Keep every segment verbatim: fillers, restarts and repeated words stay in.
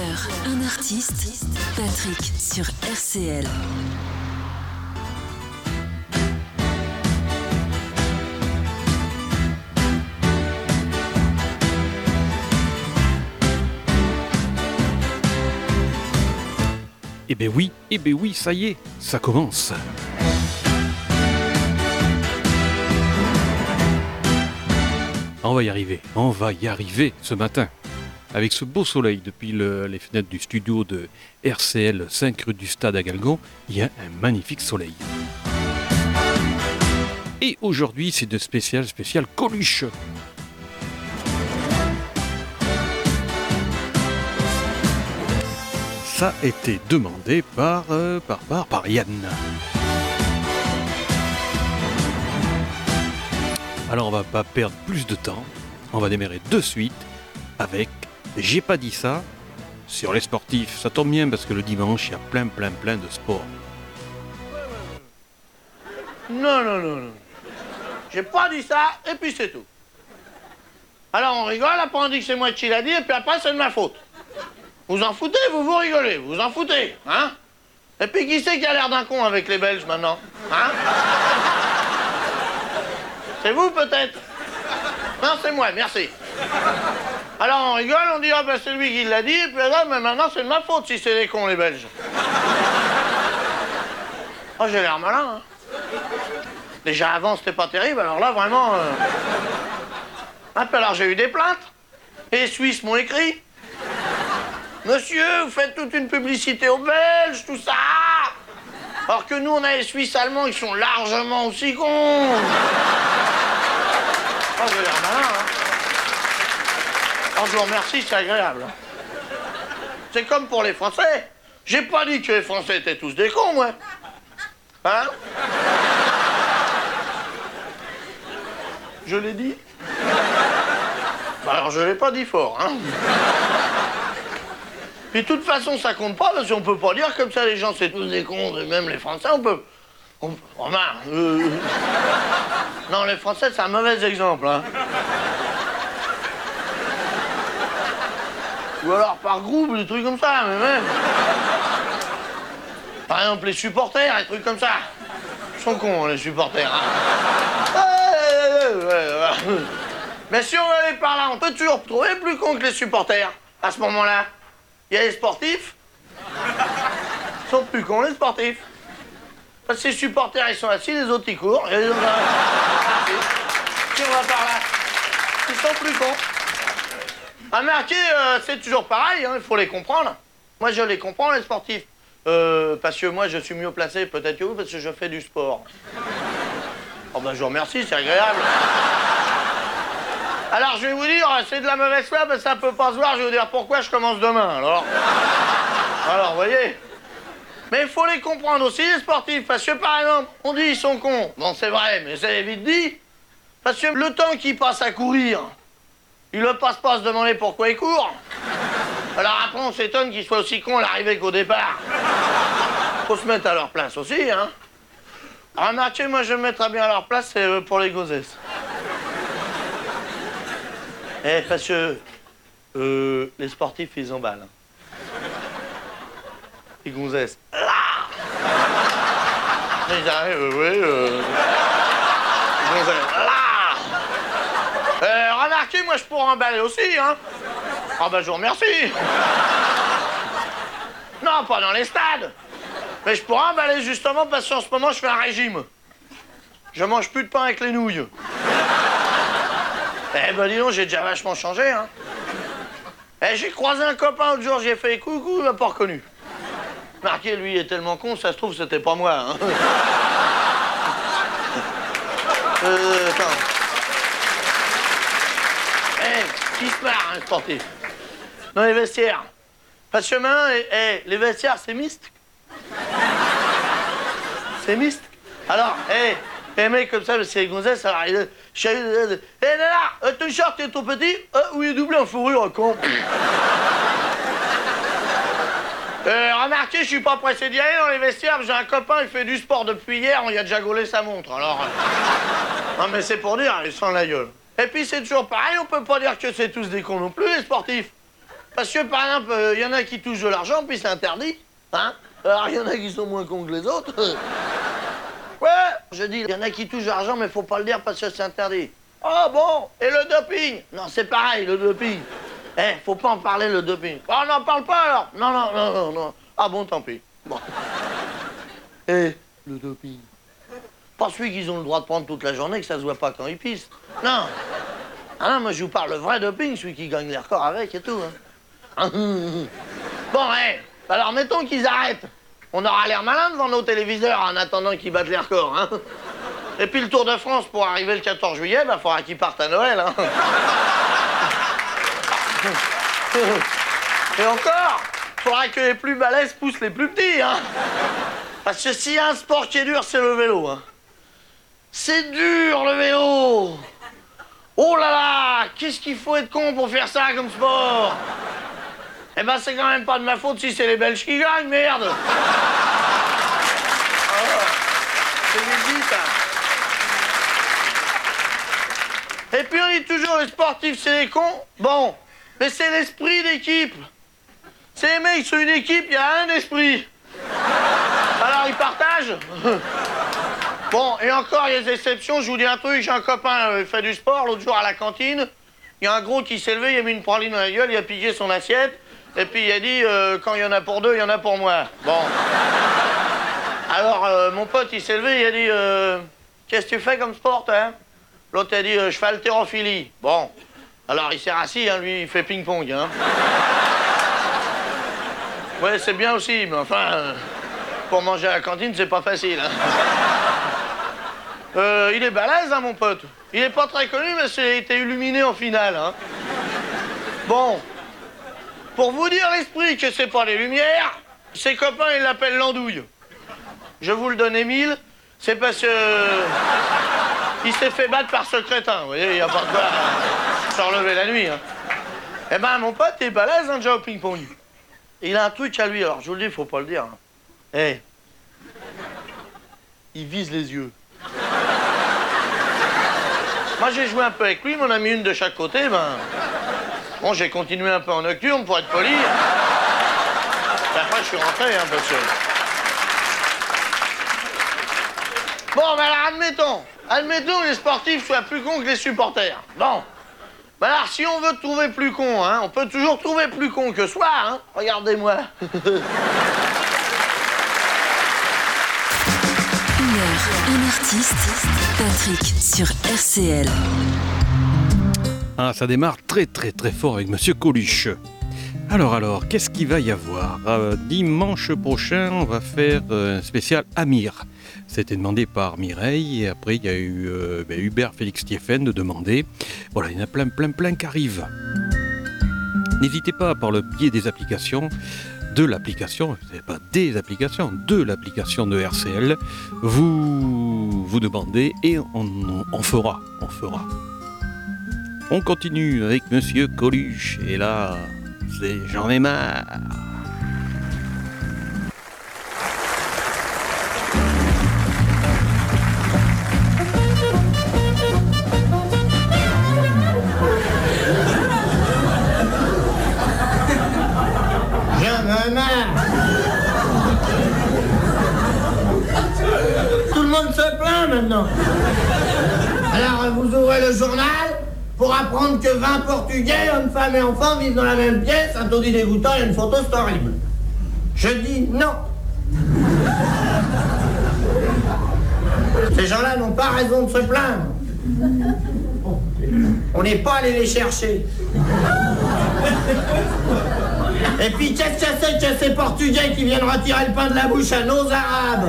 heures, un artiste, Patrick sur R C L. Eh ben oui, eh ben oui, ça y est, ça commence. On va y arriver, on va y arriver ce matin. Avec ce beau soleil depuis le, les fenêtres du studio de R C L cinq rue du Stade à Galgon, il y a un magnifique soleil. Et aujourd'hui, c'est de spécial, spécial Coluche. Ça a été demandé par, euh, par, par, par Yann. Alors on va pas perdre plus de temps, on va démarrer de suite avec J'ai pas dit ça sur les sportifs. Ça tombe bien parce que le dimanche, il y a plein plein plein de sports. Non, non, non, non. J'ai pas dit ça, et puis c'est tout. Alors on rigole, après on dit que c'est moi qui l'a dit, et puis après c'est de ma faute. Vous en foutez, vous vous rigolez, vous en foutez, hein? Et puis qui c'est qui a l'air d'un con avec les Belges maintenant, hein? C'est vous peut-être? Non, c'est moi, merci. Alors on rigole, on dit ah ben c'est lui qui l'a dit, et puis là, mais maintenant c'est de ma faute si c'est des cons les Belges. Oh j'ai l'air malin, hein? Déjà avant c'était pas terrible, alors là vraiment... Euh... Ah puis alors j'ai eu des plaintes, et les Suisses m'ont écrit. Monsieur, vous faites toute une publicité aux Belges, tout ça. Alors que nous, on a les Suisses allemands, ils sont largement aussi cons. Oh, j'ai l'air malin, hein. Oh, je vous remercie, c'est agréable. C'est comme pour les Français. J'ai pas dit que les Français étaient tous des cons, moi. Hein? Je l'ai dit? Bah alors, je l'ai pas dit fort, hein. Puis de toute façon, ça compte pas, parce qu'on peut pas dire comme ça, les gens, c'est tous des cons, et même les Français, on peut... On... Romain, euh... Non, les Français, c'est un mauvais exemple, hein. Ou alors par groupe, des trucs comme ça, mais même... Par exemple, les supporters, des trucs comme ça. Ils sont cons, les supporters, hein. Mais si on va aller par là, on peut toujours trouver plus cons que les supporters, à ce moment-là. Il y a les sportifs. Ils sont plus cons, les sportifs. Parce que les supporters, ils sont assis, les autres, ils courent. Et les autres, si on va par là, ils sont plus cons. Remarquez, euh, c'est toujours pareil, hein, il faut les comprendre. Moi, je les comprends, les sportifs. Euh, parce que moi, je suis mieux placé, peut-être que vous, parce que je fais du sport. Oh ben, je vous remercie, c'est agréable. Alors, je vais vous dire, c'est de la mauvaise foi, parce que ça peut pas se voir. Je vais vous dire pourquoi je commence demain, alors. Alors, vous voyez. Mais il faut les comprendre aussi, les sportifs. Parce que, par exemple, on dit ils sont cons. Bon, c'est vrai, mais c'est vite dit. Parce que le temps qu'ils passent à courir, ils ne passent pas à se demander pourquoi ils courent. Alors après, on s'étonne qu'ils soient aussi cons à l'arrivée qu'au départ. Faut se mettre à leur place aussi, hein. Remarquez, moi, je me mettrais bien à leur place, c'est pour les gossesses. Eh, parce que euh, les sportifs, ils emballent. Les gonzesses. Là ils arrivent, euh, oui, euh... les gonzesses. Là euh, remarquez, moi, je pourrais emballer aussi, hein. Ah ben, je vous remercie. Non, pas dans les stades. Mais je pourrais emballer justement parce qu'en ce moment, je fais un régime. Je mange plus de pain avec les nouilles. Eh ben dis donc, j'ai déjà vachement changé, hein. Eh, j'ai croisé un copain l'autre jour, j'ai fait coucou, il m'a pas reconnu. Marqué, lui, il est tellement con, ça se trouve, c'était pas moi, hein. euh, attends. Eh, qui se marre, un sportif. Dans les vestiaires. Parce que maintenant, eh, eh, les vestiaires, c'est mixte. C'est mixte. Alors, eh... Et mec comme ça, c'est les gonzesses, alors il dit, hé là, ton short est trop petit, euh, ou il est doublé en fourrure, con. euh, remarquez, je suis pas pressé d'y aller dans les vestiaires, j'ai un copain, il fait du sport depuis hier, on y a déjà gaulé sa montre, alors... Non mais c'est pour dire, il sent la gueule. Et puis c'est toujours pareil, on peut pas dire que c'est tous des cons non plus, les sportifs. Parce que, par exemple, il euh, y en a qui touchent de l'argent, puis c'est interdit. Hein? Alors, il y en a qui sont moins cons que les autres. Ouais, je dis, il y en a qui touchent de l'argent, mais faut pas le dire parce que c'est interdit. Oh bon, et le doping? Non, c'est pareil, le doping. Eh, faut pas en parler, le doping. Oh, on n'en parle pas, alors? Non, non, non, non, non. Ah bon, tant pis. Bon. Eh, le doping. Pas celui qu'ils ont le droit de prendre toute la journée, que ça se voit pas quand ils pissent. Non. Ah non, moi, je vous parle le vrai doping, celui qui gagne les records avec et tout. Hein. Bon, eh, alors mettons qu'ils arrêtent. On aura l'air malin devant nos téléviseurs en attendant qu'ils battent les records, hein. Et puis le Tour de France, pour arriver le quatorze juillet, bah, faudra qu'ils partent à Noël, hein. Et encore, faudra que les plus balèzes poussent les plus petits, hein. Parce que s'il y a un sport qui est dur, c'est le vélo, hein. C'est dur, le vélo. Oh là là, qu'est-ce qu'il faut être con pour faire ça comme sport? Eh ben, c'est quand même pas de ma faute si c'est les Belges qui gagnent, merde. Oh, c'est vite dit, ça. Et puis on dit toujours, les sportifs, c'est les cons. Bon, mais c'est l'esprit d'équipe. C'est les mecs, sur une équipe, il y a un esprit. Alors, ils partagent. Bon, et encore, il y a des exceptions. Je vous dis un truc, j'ai un copain, euh, il fait du sport, l'autre jour à la cantine. Il y a un gros qui s'est levé, il a mis une praline dans la gueule, il a piqué son assiette. Et puis il a dit, euh, quand il y en a pour deux, il y en a pour moi. Bon. Alors, euh, mon pote, il s'est levé, il a dit, euh, qu'est-ce que tu fais comme sport, hein? L'autre a dit, euh, je fais haltérophilie. Bon. Alors, il s'est rassis, hein, lui, il fait ping-pong, hein. Ouais, c'est bien aussi, mais enfin, euh, pour manger à la cantine, c'est pas facile, hein. Euh, il est balèze, hein, mon pote. Il est pas très connu, mais il a été illuminé en finale, hein. Bon. Pour vous dire l'esprit que c'est pas les lumières, ses copains, ils l'appellent l'andouille. Je vous le donne, Émile, c'est parce que... il s'est fait battre par ce crétin, vous voyez, il n'y a pas de quoi se relever la nuit, hein. Eh ben, mon pote est balèze, hein, déjà au ping-pong. Il a un truc à lui, alors je vous le dis, faut pas le dire. Hein. Eh, hey. Il vise les yeux. Moi, j'ai joué un peu avec lui, mais on a mis une de chaque côté, ben... Bon, j'ai continué un peu en nocturne, pour être poli. Et après, je suis rentré, hein, parce que... Bon, ben alors, admettons. Admettons que les sportifs soient plus cons que les supporters. Bon. Ben alors, si on veut trouver plus con, hein, on peut toujours trouver plus con que soi, hein. Regardez-moi. Une heure, un artiste, Patrick sur R C L. Ah, ça démarre très très très fort avec Monsieur Coluche. Alors alors, qu'est-ce qu'il va y avoir euh, Dimanche prochain, on va faire euh, un spécial Amir. C'était demandé par Mireille, et après il y a eu euh, ben, Hubert Félix Stieffen de demander. Voilà, il y en a plein plein plein qui arrivent. N'hésitez pas, par le biais des applications, de l'application, c'est pas des applications, de l'application de R C L, vous vous demandez et on, on, on fera, on fera. On continue avec Monsieur Coluche, et là, c'est j'en ai marre. J'en ai marre. Tout le monde se plaint maintenant. Alors, vous ouvrez le journal pour apprendre que vingt Portugais, hommes, femmes et enfants, vivent dans la même pièce, un taudis dégoûtant et une photo, c'est horrible. Je dis non. Ces gens-là n'ont pas raison de se plaindre. On n'est pas allé les chercher. Et puis, qu'est-ce que c'est que ces Portugais qui viennent retirer le pain de la bouche à nos Arabes?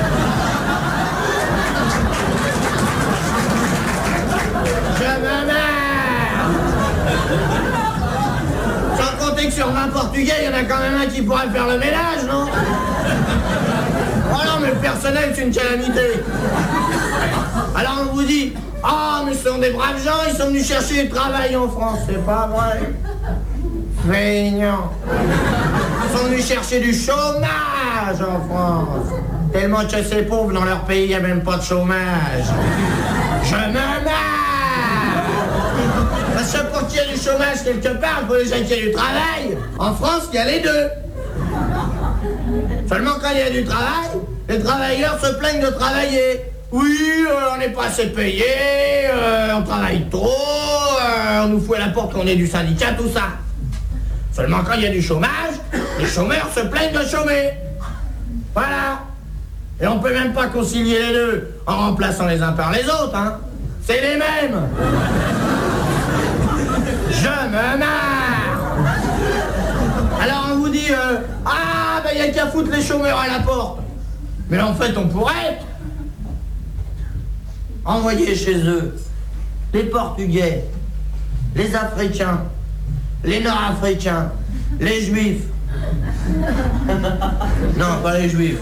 Je me meurs. Sans compter que sur vingt Portugais, il y en a quand même un qui pourrait faire le ménage, non? Oh non, mais le personnel, c'est une calamité. Alors on vous dit, ah, oh, mais ce sont des braves gens, ils sont venus chercher du travail en France. C'est pas vrai. Feignant. Ils sont venus chercher du chômage en France. Tellement que ces pauvres, dans leur pays, il n'y a même pas de chômage. Je me meurs. Parce que pour qu'il y ait du chômage quelque part, il faut déjà qu'il y ait du travail. En France, il y a les deux. Seulement quand il y a du travail, les travailleurs se plaignent de travailler. Oui, euh, on n'est pas assez payé, euh, on travaille trop, euh, on nous fout à la porte qu'on est du syndicat, tout ça. Seulement quand il y a du chômage, les chômeurs se plaignent de chômer. Voilà. Et on peut même pas concilier les deux en remplaçant les uns par les autres, hein. C'est les mêmes. Je me marre. Alors on vous dit, euh, ah, ben il y a qu'à foutre les chômeurs à la porte. Mais en fait, on pourrait envoyer chez eux les Portugais, les Africains, les Nord-Africains, les Juifs. Non, pas les Juifs.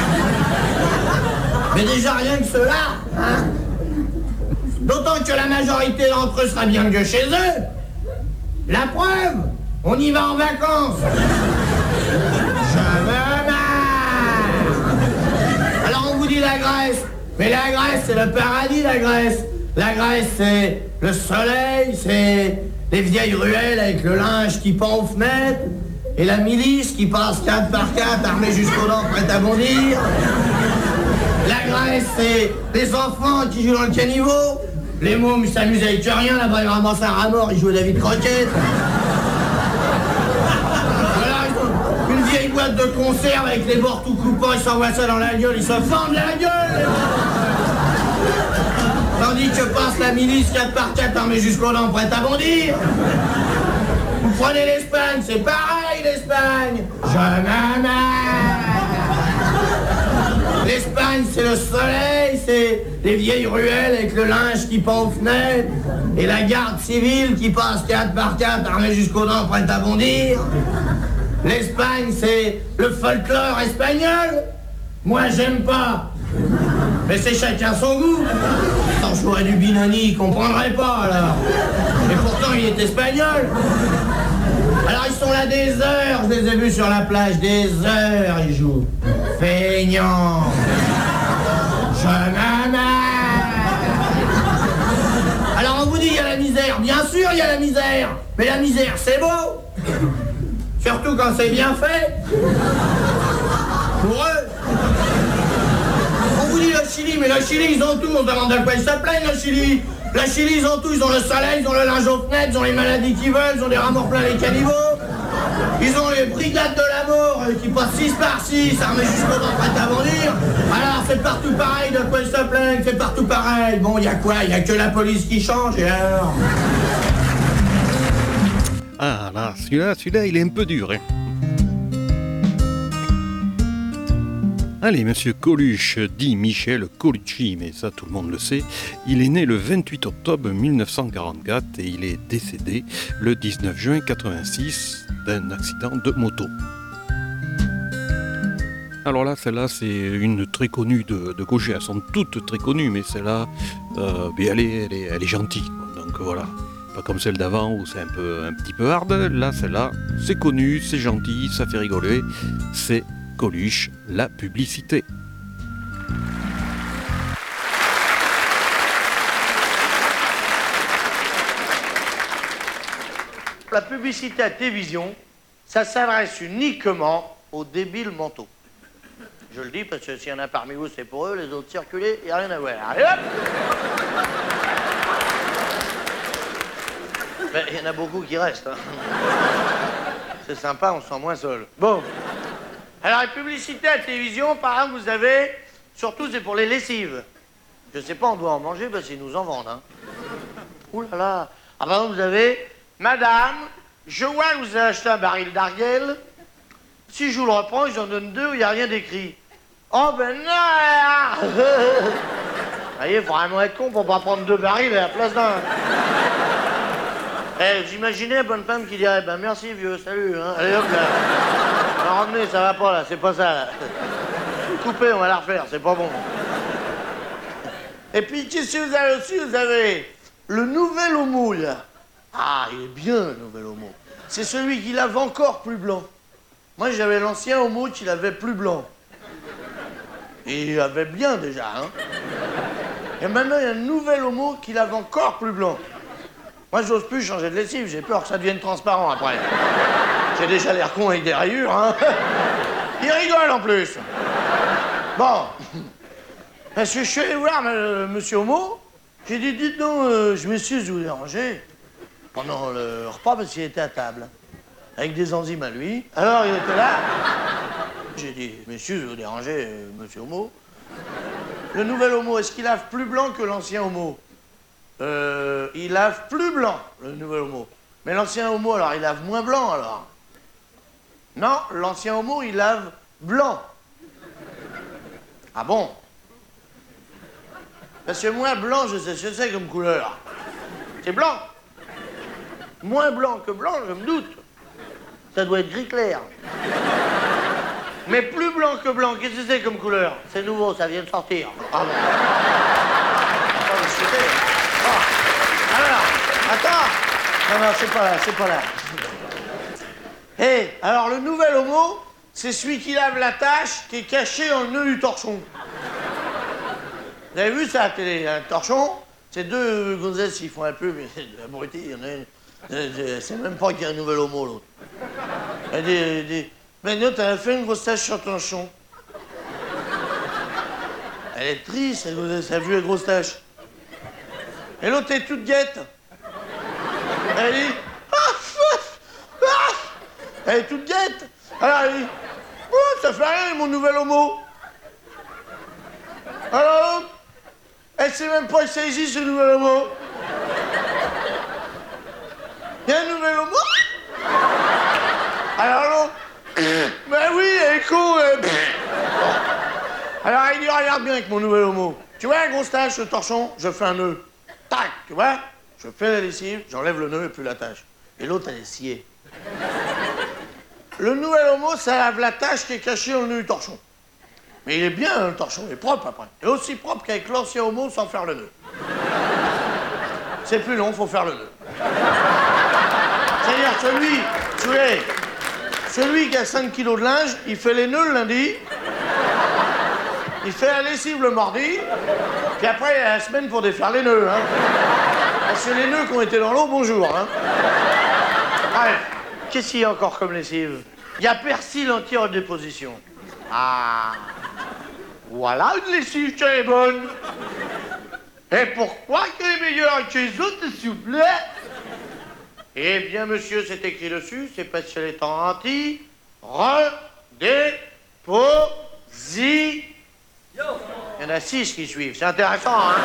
Mais déjà rien que ceux-là, hein. D'autant que la majorité d'entre eux sera bien que chez eux. La preuve, on y va en vacances. Je me marre. Alors on vous dit la Grèce. Mais la Grèce, c'est le paradis, la Grèce. La Grèce, c'est le soleil, c'est les vieilles ruelles avec le linge qui pend aux fenêtres, et la milice qui passe quatre par quatre, armée jusqu'aux dents, prête à bondir. La Grèce, c'est les enfants qui jouent dans le caniveau. Les mômes, ils s'amusent avec rien, là-bas, ils ramassent un rat mort, ils jouent à David Croquette. Voilà, ils ont une vieille boîte de conserve avec les bords tout coupants, ils s'envoient ça dans la gueule, ils se fendent la gueule. Tandis que passe la milice quatre par quatre armée jusqu'aux dents, prête à bondir. Vous prenez l'Espagne, c'est pareil l'Espagne. Je m'en marre. L'Espagne, c'est le soleil, c'est les vieilles ruelles avec le linge qui pend aux fenêtres, et la garde civile qui passe quatre par quatre armée jusqu'aux dents, prête à bondir. L'Espagne, c'est le folklore espagnol. Moi, j'aime pas. Mais c'est chacun son goût. Tant j'aurais du Binoni, il comprendrait pas, alors. Et pourtant, il est espagnol. Alors, ils sont là des heures, je les ai vus sur la plage, des heures, ils jouent. Feignants. Je m'en marre. Alors, on vous dit, il y a la misère. Bien sûr, il y a la misère. Mais la misère, c'est beau. Surtout quand c'est bien fait. Pour eux. On vous dit le Chili, mais le Chili, ils ont tout. On se demande de quoi ils se plaignent, le Chili. Le Chili, ils ont tout. Ils ont le soleil, ils ont le linge aux fenêtres, ils ont les maladies qu'ils veulent, ils ont des rats morts plein les caniveaux. Ils ont les brigades de la mort euh, qui passent six par six, armés jusqu'aux dents, prêtes à bondir. Alors, c'est partout pareil, de quoi ils se plaignent, c'est partout pareil. Bon, il y a quoi? Il y a que la police qui change, et alors? Ah là, celui-là, celui-là, il est un peu dur, hein. Allez, monsieur Coluche, dit Michel Colucci, mais ça tout le monde le sait, il est né le vingt-huit octobre mille neuf cent quarante-quatre et il est décédé le dix-neuf juin quatre-vingt-six d'un accident de moto. Alors là, celle-là, c'est une très connue de, de Gaucher. Elles sont toutes très connues, mais celle-là, euh, elle, est, elle, est, elle est gentille. Donc voilà, pas comme celle d'avant où c'est un, peu, un petit peu hard. Là, celle-là, c'est connu, c'est gentil, ça fait rigoler. C'est Coluche, la publicité. La publicité à télévision, ça s'adresse uniquement aux débiles mentaux. Je le dis parce que s'il y en a parmi vous, c'est pour eux, les autres circulés, il n'y a rien à voir. Allez hop! Ben, il y en a beaucoup qui restent. Hein. C'est sympa, on se sent moins seul. Bon. Alors, les publicités à la télévision, par exemple, vous avez... Surtout, c'est pour les lessives. Je sais pas, on doit en manger parce qu'ils nous en vendent, hein. Ouh là là. Ah, par exemple, vous avez... Madame, je vois que vous avez acheté un baril d'Ariel. Si je vous le reprends, ils en donnent deux où il n'y a rien d'écrit. Oh, ben non. Vous voyez, faut vraiment être con pour pas prendre deux barils à la place d'un. Eh, j'imaginais la bonne femme qui dirait, ben merci vieux, salut, hein. Allez hop là. Alors, revenez, ça va pas là, c'est pas ça là. Coupez, on va la refaire, c'est pas bon. Et puis, qu'est-ce que vous avez aussi? Vous avez le nouvel homo là. Ah, il est bien le nouvel homo. C'est celui qui lave encore plus blanc. Moi, j'avais l'ancien homo qui l'avait plus blanc. Et il avait bien déjà, hein. Et maintenant, il y a un nouvel homo qui lave encore plus blanc. Moi, j'ose plus changer de lessive, j'ai peur que ça devienne transparent après. J'ai déjà l'air con avec des rayures, hein. Il rigole en plus. Bon. Parce que je suis allé voir euh, Monsieur Homo, j'ai dit, dites donc, euh, je m'excuse de vous déranger pendant le repas parce qu'il était à table, avec des enzymes à lui. Alors, il était là. J'ai dit, m'excuse de vous déranger, euh, Monsieur Homo. Le nouvel Homo, est-ce qu'il lave plus blanc que l'ancien Homo? Euh, il lave plus blanc, le nouvel Homo. Mais l'ancien Homo, alors, il lave moins blanc, alors? Non, l'ancien Homo, il lave blanc. Ah bon? Parce que moins blanc, je sais ce que c'est comme couleur. C'est blanc. Moins blanc que blanc, je me doute. Ça doit être gris clair. Mais plus blanc que blanc, qu'est-ce que c'est comme couleur? C'est nouveau, ça vient de sortir. Ah bon. Attends, mais c'était... Oh. Alors, attends. Non, non, c'est pas là, c'est pas là. Hé, hey, alors le nouvel Homo, c'est celui qui lave la tache qui est cachée dans le nœud du torchon. Vous avez vu ça à la télé, un torchon? C'est deux gonzesses qui font un peu, mais c'est abruti, il y en a une. C'est même pas qu'il y a un nouvel Homo, l'autre. Elle dit, elle dit, mais l'autre, elle a fait une grosse tache sur ton torchon. Elle est triste, elle, elle a vu la grosse tache. Et l'autre est toute guette. Elle dit, ah, ah, elle est toute guette. Alors elle dit, oh, ça fait rien, mon nouvel Homo. Alors, elle sait même pas que ça existe, ce nouvel Homo. Il y a un nouvel Homo. Alors l'autre, ben oui, elle est con. Elle... Bon. Alors il dit, regarde bien avec mon nouvel Homo. Tu vois la grosse tache, le torchon, je fais un nœud. Tac, tu vois? Je fais la lessive, j'enlève le nœud et plus la tache. Et l'autre, elle est sciée. Le nouvel Homo, ça lave la tache qui est cachée dans le nœud du torchon. Mais il est bien, le torchon, il est propre après. Et aussi propre qu'avec l'ancien Homo sans faire le nœud. C'est plus long, faut faire le nœud. C'est-à-dire celui, tu sais, celui qui a cinq kilos de linge, il fait les nœuds le lundi, il fait la lessive le mardi, puis après, il y a la semaine pour défaire les nœuds. Hein. Parce que les nœuds qui ont été dans l'eau, bonjour. Hein. Bref, qu'est-ce qu'il y a encore comme lessive? Il y a persil anti-redéposition. Ah, voilà une lessive qui est bonne. Et pourquoi qu'elle est meilleure que les autres, s'il vous plaît? Eh bien, monsieur, c'est écrit dessus, c'est parce qu'elle est anti-redéposition. Il y en a six qui suivent, c'est intéressant, hein?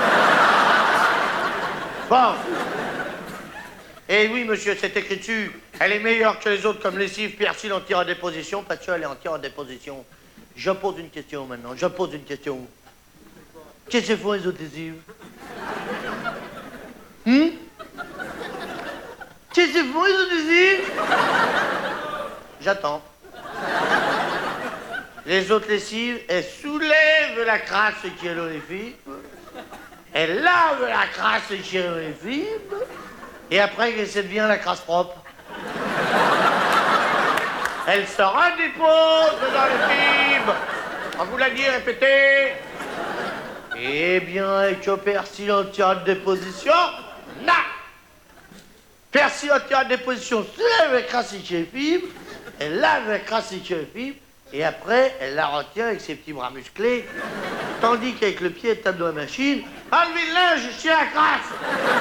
Bon. Eh oui, monsieur, c'est écrit dessus. Elle est meilleure que les autres comme lessive persil anti-redéposition parce qu'elle est anti-redéposition. Je pose une question maintenant, je pose une question. Qu'est-ce que font les autres lessives? Hum? Qu'est-ce que font les autres lessives? J'attends. Les autres lessives, elles soulèvent la crasse qui est dans les fibres, elles lavent la crasse qui est dans les fibres, et après, ça devient la crasse propre. Elle se redépose dans les fibres. On vous l'a dit, répétez. Eh bien, avec le persil anti-redéposition, non. Persil anti-redéposition soulève la crasse qui est fibre, elle lave la crasse qui est fibre, et après, elle la retient avec ses petits bras musclés, tandis qu'avec le pied, elle tape dans la machine. Enlevez le linge, je suis la crasse.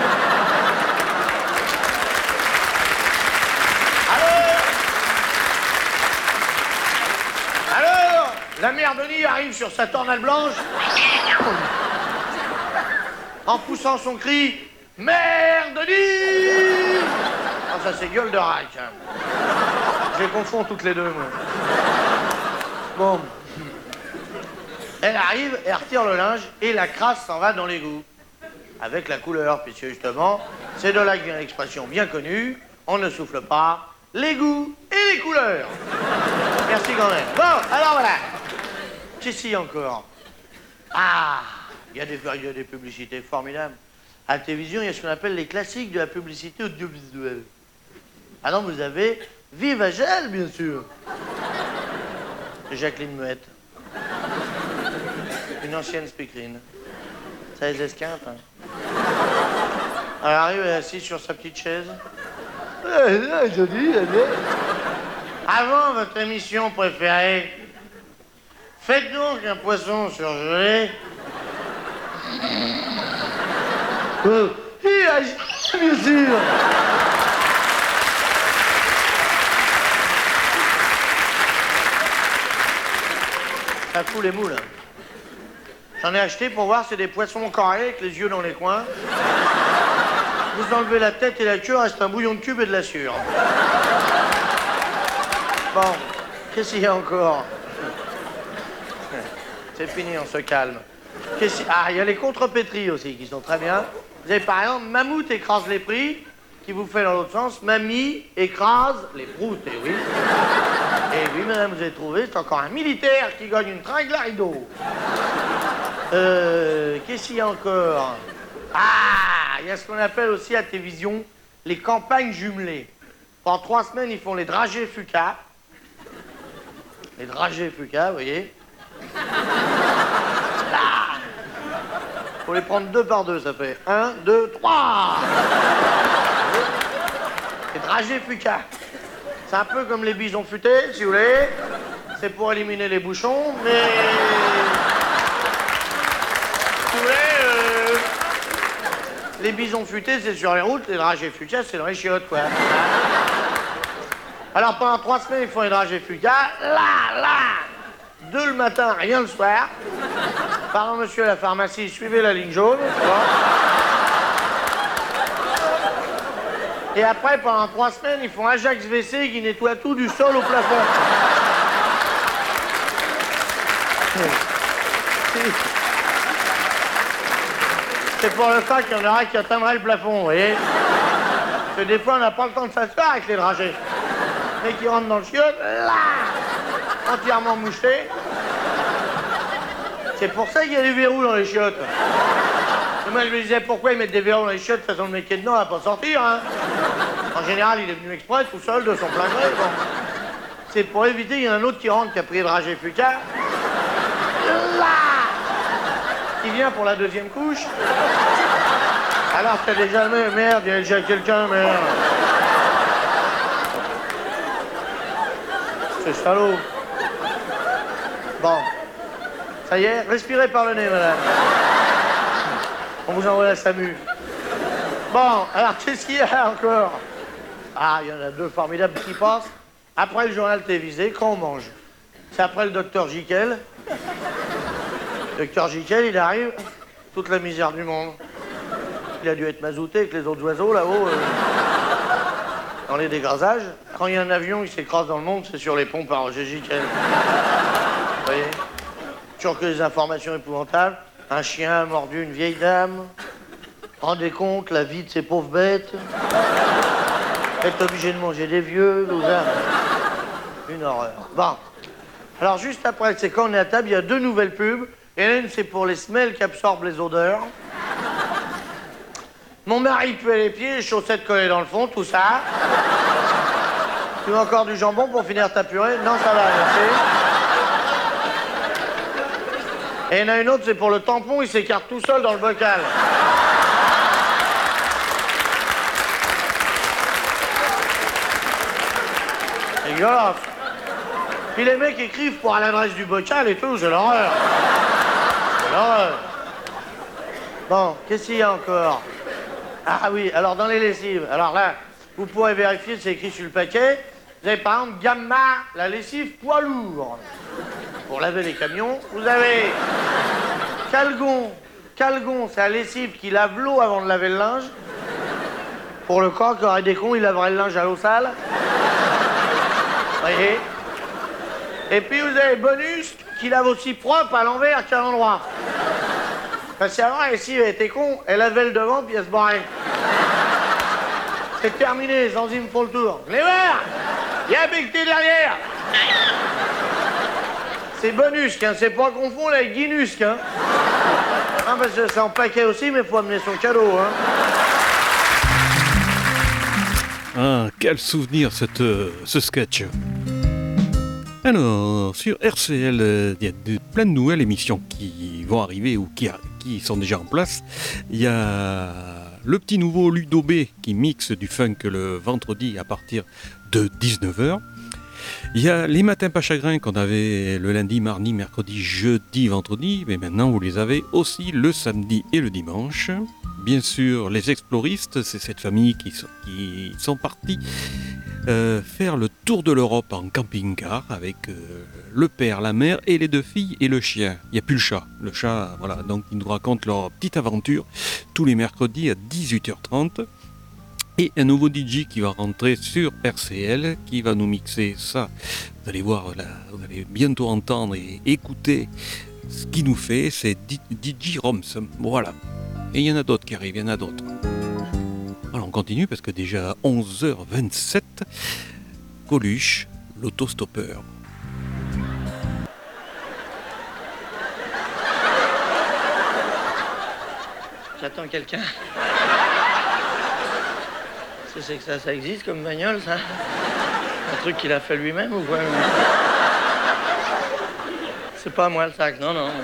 Alors, alors, la mère Denis arrive sur sa tornade blanche, en poussant son cri, Mère Denis! Ah, ça c'est gueule de rail, hein. Je les confonds toutes les deux, moi. Bon. Elle arrive, elle retire le linge et la crasse s'en va dans l'égout. Avec la couleur, puisque justement, c'est de là que vient l'expression bien connue, on ne souffle pas, l'égout et les couleurs. Merci quand même. Bon, alors voilà. Qu'est-ce qu'il y a encore? Ah, il y a des, il y a des publicités formidables. À la télévision, il y a ce qu'on appelle les classiques de la publicité audiovisuelle. Ah non, vous avez Vive à Gel, bien sûr. Jacqueline Muette. Une ancienne speakerine. Ça les esquinte, hein. Elle arrive, elle est assise sur sa petite chaise. Eh, je dis, avant votre émission préférée, faites donc un poisson surgelé. Oh, bien sûr. Ça fout les moules. J'en ai acheté pour voir, c'est des poissons carrés avec les yeux dans les coins. Vous enlevez la tête et la queue, reste un bouillon de cube et de la sûre. Bon, qu'est-ce qu'il y a encore? C'est fini, on se calme. Qu'est-ce... Ah, il y a les contrepétries aussi qui sont très bien. Vous avez par exemple Mammouth écrase les prix, qui vous fait dans l'autre sens, Mamie écrase les proutes, et oui. Et oui, madame, vous avez trouvé, c'est encore un militaire qui gagne une tringle à rideau. Euh, qu'est-ce qu'il y a encore? Ah, il y a ce qu'on appelle aussi à télévision les campagnes jumelées. Pendant trois semaines, ils font les dragées Fuca. Les dragées Fuca, vous voyez. Là, faut les prendre deux par deux, ça fait un, deux, trois. Les dragées Fuca. C'est un peu comme les bisons futés, si vous voulez. C'est pour éliminer les bouchons, mais... Si vous voulez, euh... les bisons futés, c'est sur les routes, les dragées Fuca, c'est dans les chiottes, quoi. Alors, pendant trois semaines, ils font les dragées Fuca. Là, là, deux le matin, rien le soir. Pardon, monsieur à la pharmacie, suivez la ligne jaune. Et après, pendant trois semaines, ils font Ajax V C qui nettoie tout du sol au plafond. C'est pour le cas qu'il y en aura qui atteindrait le plafond, vous voyez. Parce que des fois, on n'a pas le temps de s'asseoir avec les dragées. Mais qui rentrent dans le chiotte, là, entièrement mouchetés. C'est pour ça qu'il y a des verrous dans les chiottes. Et moi, je me disais, pourquoi ils mettent des verrous dans les chiottes, de toute façon, le mec qui est dedans, il va pas sortir, hein. En général, il est venu exprès, tout seul, de son plein gré, bon. C'est pour éviter, il y en a un autre qui rentre, qui a pris le dragée Fuca. Là, qui vient pour la deuxième couche. Alors, t'as déjà le même, merde, il y a déjà quelqu'un, merde. C'est salaud. Bon. Ça y est, respirez par le nez, madame. On vous envoie la SAMU. Bon, alors, qu'est-ce qu'il y a encore? Ah, il y en a deux formidables qui passent. Après le journal télévisé, quand on mange. C'est après le docteur Jiquel. Le docteur Jiquel, il arrive, toute la misère du monde. Il a dû être mazouté avec les autres oiseaux, là-haut, euh, dans les dégrasages. Quand il y a un avion qui s'écrase dans le monde, c'est sur les ponts par Roger Jiquel. Vous voyez? Toujours que des informations épouvantables. Un chien a mordu une vieille dame. Rendez compte, la vie de ces pauvres bêtes. Être obligé de manger des vieux, tout ça. Une horreur. Bon. Alors, juste après, c'est quand on est à table, il y a deux nouvelles pubs. Et l'une, c'est pour les semelles qui absorbent les odeurs. Mon mari puait les pieds, les chaussettes collées dans le fond, tout ça. Tu veux encore du jambon pour finir ta purée? Non, ça va, merci. Et il y en a une autre, c'est pour le tampon, il s'écarte tout seul dans le bocal. C'est dégueulasse. Puis les mecs écrivent pour à l'adresse du bocal et tout, c'est l'horreur. C'est l'horreur. Bon, qu'est-ce qu'il y a encore? Ah oui, alors dans les lessives, alors là, vous pourrez vérifier, c'est écrit sur le paquet. Vous avez par exemple Gamma, la lessive poids lourd. Pour laver les camions, vous avez Calgon. Calgon, c'est la lessive qui lave l'eau avant de laver le linge. Pour le corps qui aurait des cons, il laverait le linge à l'eau sale. Vous voyez? Et puis vous avez Bonus qui lave aussi propre à l'envers qu'à l'endroit. Parce qu'avant, la lessive elle était con, elle lavait le devant puis elle se barrait. C'est terminé, les enzymes font le tour. Venez voir! Il y a un becté derrière! C'est Bonus, hein, c'est pas confondre avec Guinus, hein. Ah, parce que c'est en paquet aussi, mais faut amener son cadeau, hein. Ah, quel souvenir cette, euh, ce sketch. Alors, sur R C L, il euh, y a de, plein de nouvelles émissions qui vont arriver ou qui, qui sont déjà en place. Il y a le petit nouveau Ludo B qui mixe du funk le vendredi à partir de dix-neuf heures. Il y a les matins pas chagrins qu'on avait le lundi, mardi, mercredi, jeudi, vendredi, mais maintenant vous les avez aussi le samedi et le dimanche. Bien sûr, les exploristes, c'est cette famille qui sont, qui sont partis euh, faire le tour de l'Europe en camping-car avec euh, le père, la mère et les deux filles et le chien. Il n'y a plus le chat. Le chat, voilà, donc ils nous racontent leur petite aventure tous les mercredis à dix-huit heures trente. Et un nouveau D J qui va rentrer sur R C L, qui va nous mixer ça. Vous allez voir, là, vous allez bientôt entendre et écouter ce qu'il nous fait, c'est D J Roms. Voilà. Et il y en a d'autres qui arrivent, il y en a d'autres. Alors on continue parce que déjà onze heures vingt-sept, Coluche, l'autostoppeur. J'attends quelqu'un. C'est que ça, ça existe comme bagnole, ça? Un truc qu'il a fait lui-même ou quoi? C'est pas moi le sac, non, non.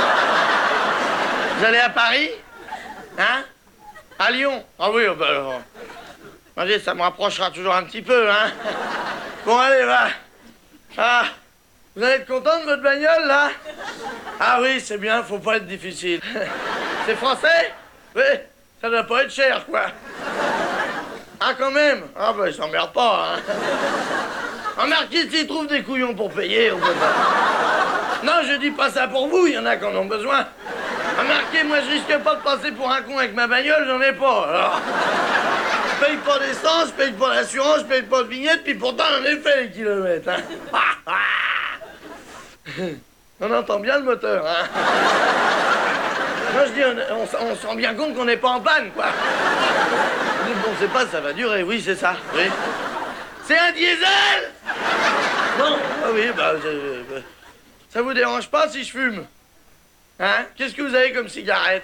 Vous allez à Paris? Hein? À Lyon? Ah oui, bah alors... Allez, ça me rapprochera toujours un petit peu, hein? Bon, allez, va. Ah, vous allez être content de votre bagnole, là? Ah oui, c'est bien, faut pas être difficile. C'est français? Oui, ça doit pas être cher, quoi. Ah, quand même? Ah, bah, ils s'emmerdent pas, hein. Remarquez, s'ils trouvent des couillons pour payer, on peut pas. Non, je dis pas ça pour vous, il y en a qui en ont besoin. Remarquez, moi, je risque pas de passer pour un con avec ma bagnole, j'en ai pas, alors. Je paye pas d'essence, je paye pas d'assurance, je paye pas de vignette, puis pourtant, j'en ai fait les kilomètres, hein. On entend bien le moteur, hein. Moi, je dis, on, on, on se rend bien compte qu'on n'est pas en panne, quoi. Bon, c'est pas, ça va durer, oui, c'est ça, oui. C'est un diesel? Non. Ah oui, bah, je, je, ça vous dérange pas si je fume? Hein? Qu'est-ce que vous avez comme cigarette?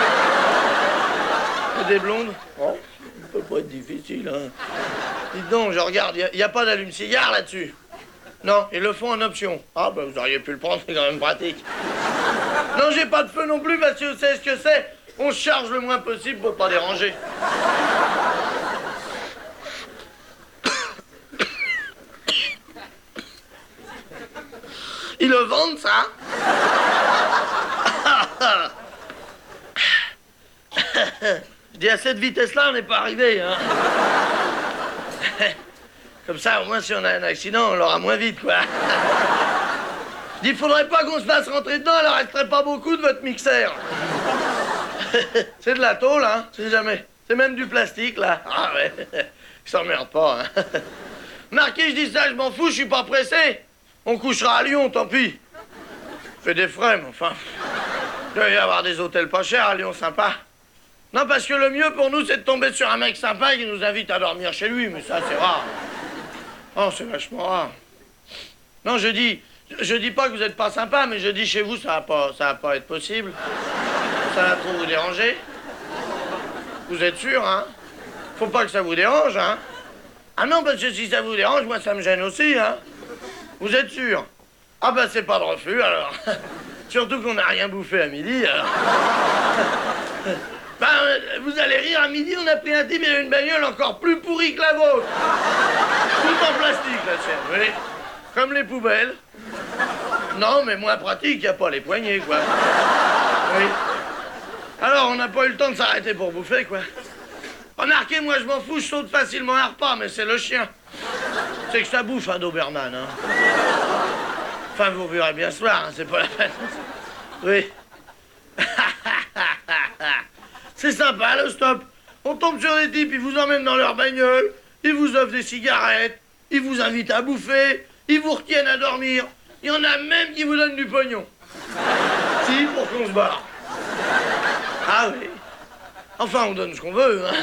Des blondes? Bon, ça peut pas être difficile, hein. Dites donc, je regarde, il n'y a, a pas d'allume-cigare là-dessus? Non, ils le font en option. Ah, bah, vous auriez pu le prendre, c'est quand même pratique. Non, j'ai pas de feu non plus, parce que vous savez ce que c'est? On se charge le moins possible pour pas déranger. Ils le vendent, ça? Je dis, à cette vitesse-là, on n'est pas arrivé, hein. Comme ça, au moins, si on a un accident, on l'aura moins vite, quoi. Je dis, il faudrait pas qu'on se fasse rentrer dedans, il en resterait pas beaucoup de votre mixeur. C'est de la tôle, hein, c'est jamais. C'est même du plastique, là. Ah ouais, ils s'emmerdent pas, hein. Marquez, je dis ça, je m'en fous, je suis pas pressé. On couchera à Lyon, tant pis. Fait des frais, mais enfin... Il doit y avoir des hôtels pas chers à Lyon, sympa. Non, parce que le mieux pour nous, c'est de tomber sur un mec sympa qui nous invite à dormir chez lui, mais ça, c'est rare. Oh, c'est vachement rare. Non, je dis... Je dis pas que vous êtes pas sympa, mais je dis chez vous, ça va pas, ça va pas être possible. Ça va trop vous déranger. Vous êtes sûr, hein? Faut pas que ça vous dérange, hein? Ah non, parce que si ça vous dérange, moi, ça me gêne aussi, hein? Vous êtes sûr? Ah ben, c'est pas de refus, alors. Surtout qu'on n'a rien bouffé à midi, alors. Ben, vous allez rire, à midi, on a pris un type et une bagnole encore plus pourrie que la vôtre. Tout en plastique, la tienne, oui. Comme les poubelles. Non, mais moins pratique, y a pas les poignées, quoi. Oui. Alors, on n'a pas eu le temps de s'arrêter pour bouffer, quoi. Remarquez, moi, je m'en fous, je saute facilement un repas, mais c'est le chien. C'est que ça bouffe, un Doberman, hein. Enfin, vous verrez bien ce soir, hein, c'est pas la peine. Oui. C'est sympa, le stop. On tombe sur des types, ils vous emmènent dans leur bagnole, ils vous offrent des cigarettes, ils vous invitent à bouffer, ils vous retiennent à dormir. Il y en a même qui vous donnent du pognon. Si, pour qu'on se barre. Ah oui. Enfin, on donne ce qu'on veut, hein.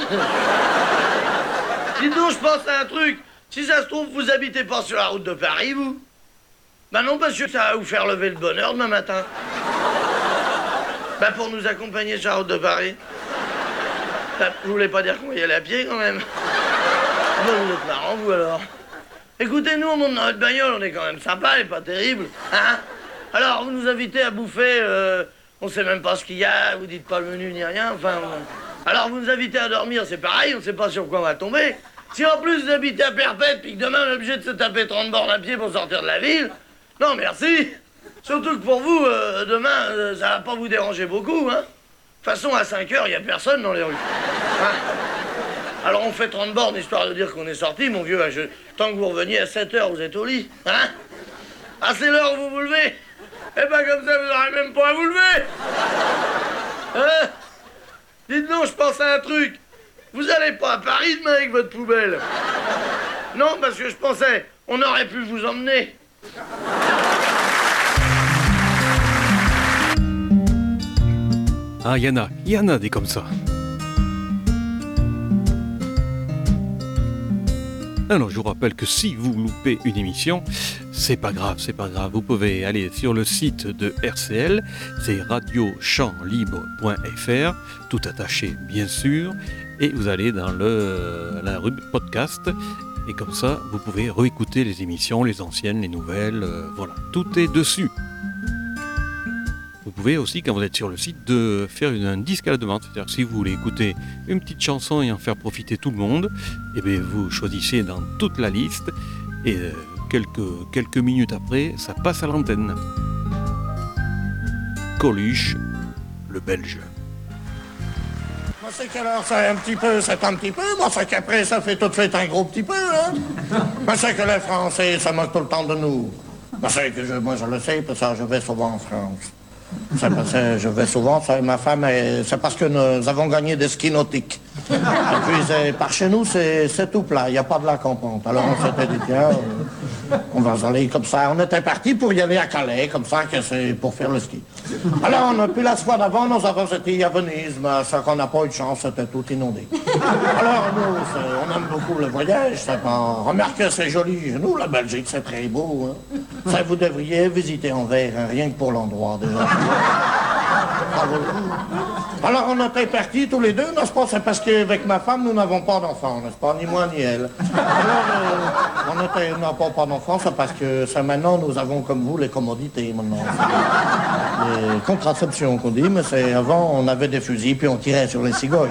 Dites donc, je pense à un truc. Si ça se trouve, vous habitez pas sur la route de Paris, vous? Bah non, parce que ça va vous faire lever le bonheur demain matin. Bah pour nous accompagner sur la route de Paris. Bah, vous voulez pas dire qu'on va y aller à pied, quand même? Bah, vous êtes marrant, vous, alors. Écoutez, nous, on monte dans notre bagnole, on est quand même sympa et pas terrible, hein? Alors, vous nous invitez à bouffer, euh, On sait même pas ce qu'il y a, vous dites pas le menu ni rien, enfin... on- Alors vous nous invitez à dormir, c'est pareil, on sait pas sur quoi on va tomber. Si en plus vous habitez à Perpète, puis que demain on est obligé de se taper trente bornes à pied pour sortir de la ville, non merci. Surtout que pour vous, euh, demain, euh, ça va pas vous déranger beaucoup, hein. De toute façon, à cinq heures, il y a personne dans les rues. Hein. Alors on fait trente bornes, histoire de dire qu'on est sorti, mon vieux. Je... Tant que vous reveniez à sept heures, vous êtes au lit, hein. Ah, c'est l'heure où vous vous levez. Eh ben comme ça, vous n'aurez même pas à vous lever. Hein? Dites donc, je pense à un truc. Vous allez pas à Paris demain avec votre poubelle? Non, parce que je pensais, on aurait pu vous emmener. Ah, il y en a, il y en a des comme ça. Alors, je vous rappelle que si vous loupez une émission, c'est pas grave, c'est pas grave. Vous pouvez aller sur le site de R C L, c'est radio champ libre point f r, tout attaché bien sûr, et vous allez dans le, la rubrique podcast, et comme ça, vous pouvez réécouter les émissions, les anciennes, les nouvelles, euh, voilà, tout est dessus. Vous pouvez aussi, quand vous êtes sur le site, de faire une, un disque à la demande. C'est-à-dire que si vous voulez écouter une petite chanson et en faire profiter tout le monde, eh bien, vous choisissez dans toute la liste et euh, quelques, quelques minutes après, ça passe à l'antenne. Coluche, le Belge. Moi, c'est quelle heure c'est un petit peu, c'est un petit peu. Moi, c'est qu'après, ça fait tout de suite un gros petit peu, hein. Moi, c'est que les Français, ça moque tout le temps de nous. Moi, c'est que je, moi, je le sais, parce que je vais souvent en France. C'est parce que je vais souvent, ça, ma femme, est- c'est parce que nous avons gagné des skis nautiques. Et puis, c'est- par chez nous, c'est c'est tout plat, il n'y a pas de lac en pente. Alors, on s'était dit, tiens, euh, on va y aller comme ça. On était parti pour y aller à Calais, comme ça, que c'est pour faire le ski. Alors, on a pu la fois d'avant, nous avons été à Venise, mais ça qu'on n'a pas eu de chance, c'était tout inondé. Alors, nous, c'est- on aime beaucoup le voyage, c'est pas... Remarquez, c'est joli. Nous, la Belgique, c'est très beau, hein. Ça, vous devriez visiter Anvers, hein, rien que pour l'endroit, déjà. Bravo. Alors on était partis tous les deux, n'est-ce pas? C'est parce qu'avec ma femme, nous n'avons pas d'enfants, n'est-ce pas? Ni moi ni elle. Alors euh, on était, n'a pas, pas d'enfants, c'est parce que ça, maintenant nous avons comme vous les commodités maintenant. Les contraceptions qu'on dit, mais c'est avant on avait des fusils puis on tirait sur les cigognes.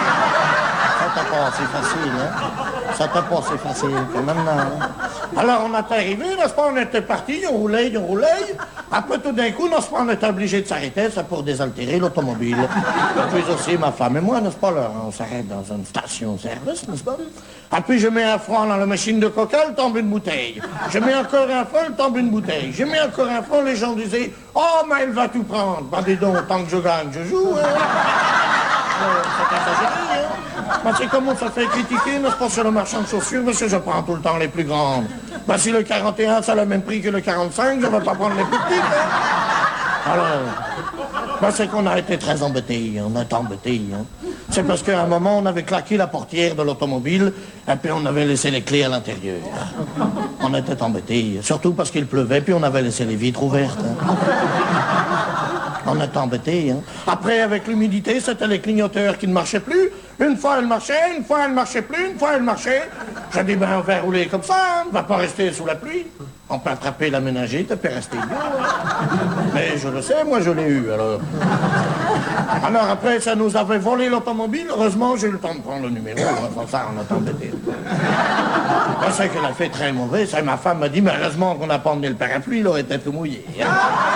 Ça t'est pas assez facile, hein? Ça t'est pas assez facile que maintenant. Hein? Alors on est arrivé, n'est-ce pas? On était partis, on roulait, on roulait. Après tout d'un coup, n'est-ce pas, on était obligé de s'arrêter, c'est pour désaltérer l'automobile. Puis aussi ma femme et moi, n'est-ce pas, là, on s'arrête dans une station-service, n'est-ce pas? Et puis je mets un franc dans la machine de coca, elle tombe une bouteille. Je mets encore un franc, elle tombe une bouteille. Je mets encore un franc, les gens disaient, oh, mais elle va tout prendre. Ben dis donc, tant que je gagne, je joue, hein. Euh, c'est exagéré, hein. Ben, c'est comme on se fait critiquer, n'est-ce pas, sur le marchand de chaussures, parce que je prends tout le temps les plus grandes. Ben, si le quarante et un, ça a le même prix que le quarante-cinq, je ne vais pas prendre les plus petites, hein. Alors, ben, c'est qu'on a été très embêtés, on a été embêtés, hein. C'est parce qu'à un moment, on avait claqué la portière de l'automobile, et puis on avait laissé les clés à l'intérieur. On était embêtés, surtout parce qu'il pleuvait, puis on avait laissé les vitres ouvertes, hein. On est embêtés, hein. Après, avec l'humidité, c'était les clignoteurs qui ne marchaient plus. Une fois, elle marchait, une fois, elle marchait plus, une fois, elle marchait. J'ai dit, ben, on va rouler comme ça, hein. On va pas rester sous la pluie. On peut attraper la ménagère, et puis rester idiot, hein. Mais je le sais, moi, je l'ai eu, alors. Alors, après, ça nous avait volé l'automobile. Heureusement, j'ai eu le temps de prendre le numéro. Sans ça, on est embêtés. Moi, c'est qu'elle a fait très mauvais. Ça, ma femme m'a dit, mais heureusement qu'on n'a pas emmené le parapluie, il aurait été tout mouillé, hein.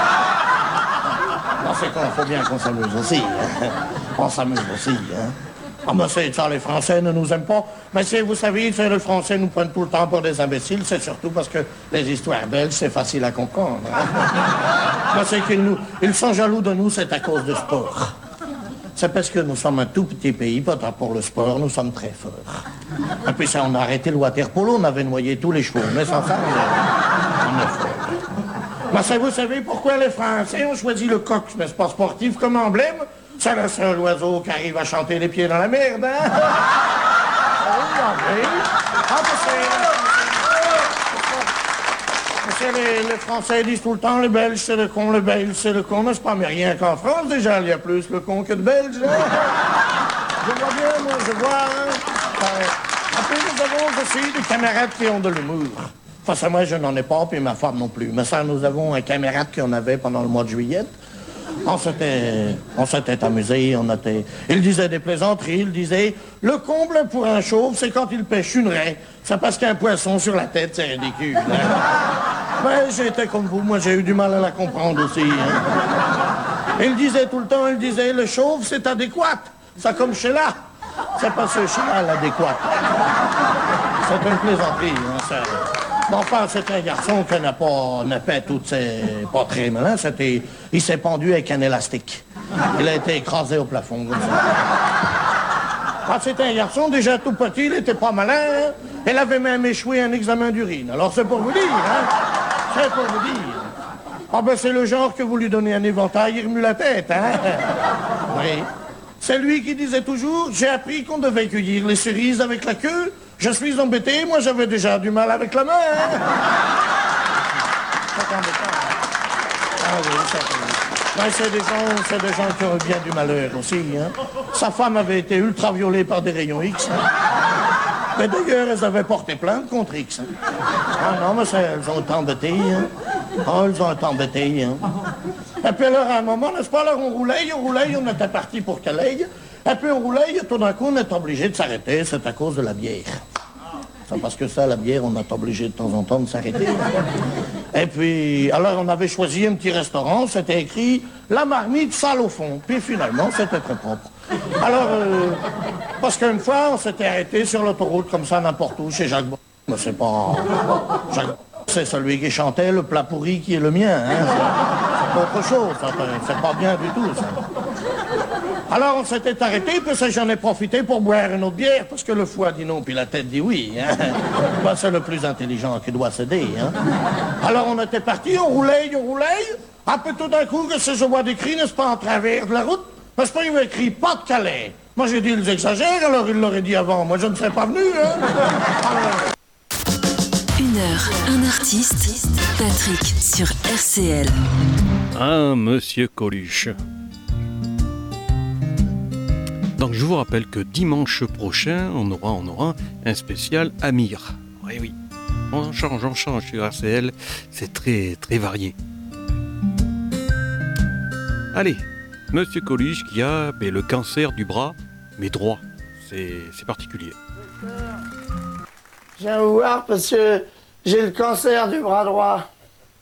Non, c'est qu'il faut bien qu'on s'amuse aussi, hein. On s'amuse aussi, hein. Ah, mais c'est ça, les Français ne nous aiment pas. Mais c'est, vous savez, c'est, les Français nous prennent tout le temps pour des imbéciles. C'est surtout parce que les histoires belges, c'est facile à comprendre, hein. Mais c'est qu'ils nous, ils sont jaloux de nous, c'est à cause du sport. C'est parce que nous sommes un tout petit pays, pas tant pour le sport, nous sommes très forts. Et puis ça, on a arrêté le water polo, on avait noyé tous les chevaux. Mais sans ça, on est, on est fort. Ben, ça, vous savez pourquoi les Français ont choisi le coq, n'est-ce pas, sportif comme emblème? C'est le seul oiseau qui arrive à chanter les pieds dans la merde, hein? Ah oui, ah oui. Ah, parce que les, les Français disent tout le temps, les Belges, c'est le con, les Belges, c'est le con, n'est-ce pas? Mais rien qu'en France, déjà, il y a plus le con que de Belges, hein? Je vois bien, moi, je vois, hein? Euh, après, nous avons aussi des camarades qui ont de l'humour. Enfin, ça, moi, je n'en ai pas, puis ma femme non plus. Mais ça, nous avons un camarade qui en avait pendant le mois de juillet. On s'était, on s'était amusé, on était... Il disait des plaisanteries, il disait... Le comble pour un chauve, c'est quand il pêche une raie. C'est parce qu'un poisson sur la tête, c'est ridicule. Hein. Mais j'étais comme vous, moi j'ai eu du mal à la comprendre aussi. Hein. Il disait tout le temps, il disait, le chauve, c'est adéquat. Ça comme Sheila. C'est pas ce Sheila l'adéquat. C'est une plaisanterie, hein, ça... Bon, enfin, c'est un garçon qui n'a pas, n'a pas toutes ses... pas très malin, c'était... Il s'est pendu avec un élastique. Il a été écrasé au plafond, comme ça. Ah, c'était un garçon déjà tout petit, il était pas malin, hein? Il avait même échoué un examen d'urine. Alors c'est pour vous dire, hein? C'est pour vous dire. Ah ben c'est le genre que vous lui donnez un éventail, il remue la tête, hein? Oui. C'est lui qui disait toujours, j'ai appris qu'on devait cueillir les cerises avec la queue. Je suis embêté, moi j'avais déjà du mal avec la main. Hein? C'est embêtant. Ah oui, ça ben, c'est des gens, c'est des gens qui ont bien du malheur aussi. Hein? Sa femme avait été ultraviolée par des rayons X. Hein? Mais d'ailleurs, elles avaient porté plainte contre X. Hein? Ah non, mais ça, elles ont été embêtées. Hein? Oh, elles ont été embêtées. Hein? Et puis alors, à un moment, n'est-ce pas, alors on roulait, on roulait, on était parti pour Calais. Et puis on roulait, et tout d'un coup, on est obligé de s'arrêter. C'est à cause de la bière. C'est parce que ça, la bière, on est obligé de temps en temps de s'arrêter. Et puis, alors on avait choisi un petit restaurant, c'était écrit « La marmite sale au fond ». Puis finalement, c'était très propre. Alors, euh, parce qu'une fois, on s'était arrêté sur l'autoroute, comme ça, n'importe où, chez Jacques Bo... Mais c'est pas... Jacques Bo... C'est celui qui chantait le plat pourri qui est le mien, hein. C'est autre chose, ça, c'est pas bien du tout, ça. Alors on s'était arrêté, puis ça, j'en ai profité pour boire une autre bière, parce que le foie dit non, puis la tête dit oui. Hein. Ben, c'est le plus intelligent qui doit céder. Hein. Alors on était parti, on roulait, on roulait. Un peu tout d'un coup, que ce que je vois décrit, n'est-ce pas, en travers de la route, n'est-ce pas, il m'a écrit pas de Calais. Moi j'ai dit, ils exagèrent, alors il l'aurait dit avant. Moi je ne serais pas venu. Hein. Alors... Une heure, un artiste, Patrick sur R C L. Ah, monsieur Coluche. Donc je vous rappelle que dimanche prochain, on aura, on aura un spécial Amir. Oui, oui. On change, on change sur R C L. C'est très, très varié. Allez, monsieur Coluche qui a ben, le cancer du bras, mais droit. C'est, c'est particulier. Je viens vous voir parce que j'ai le cancer du bras droit.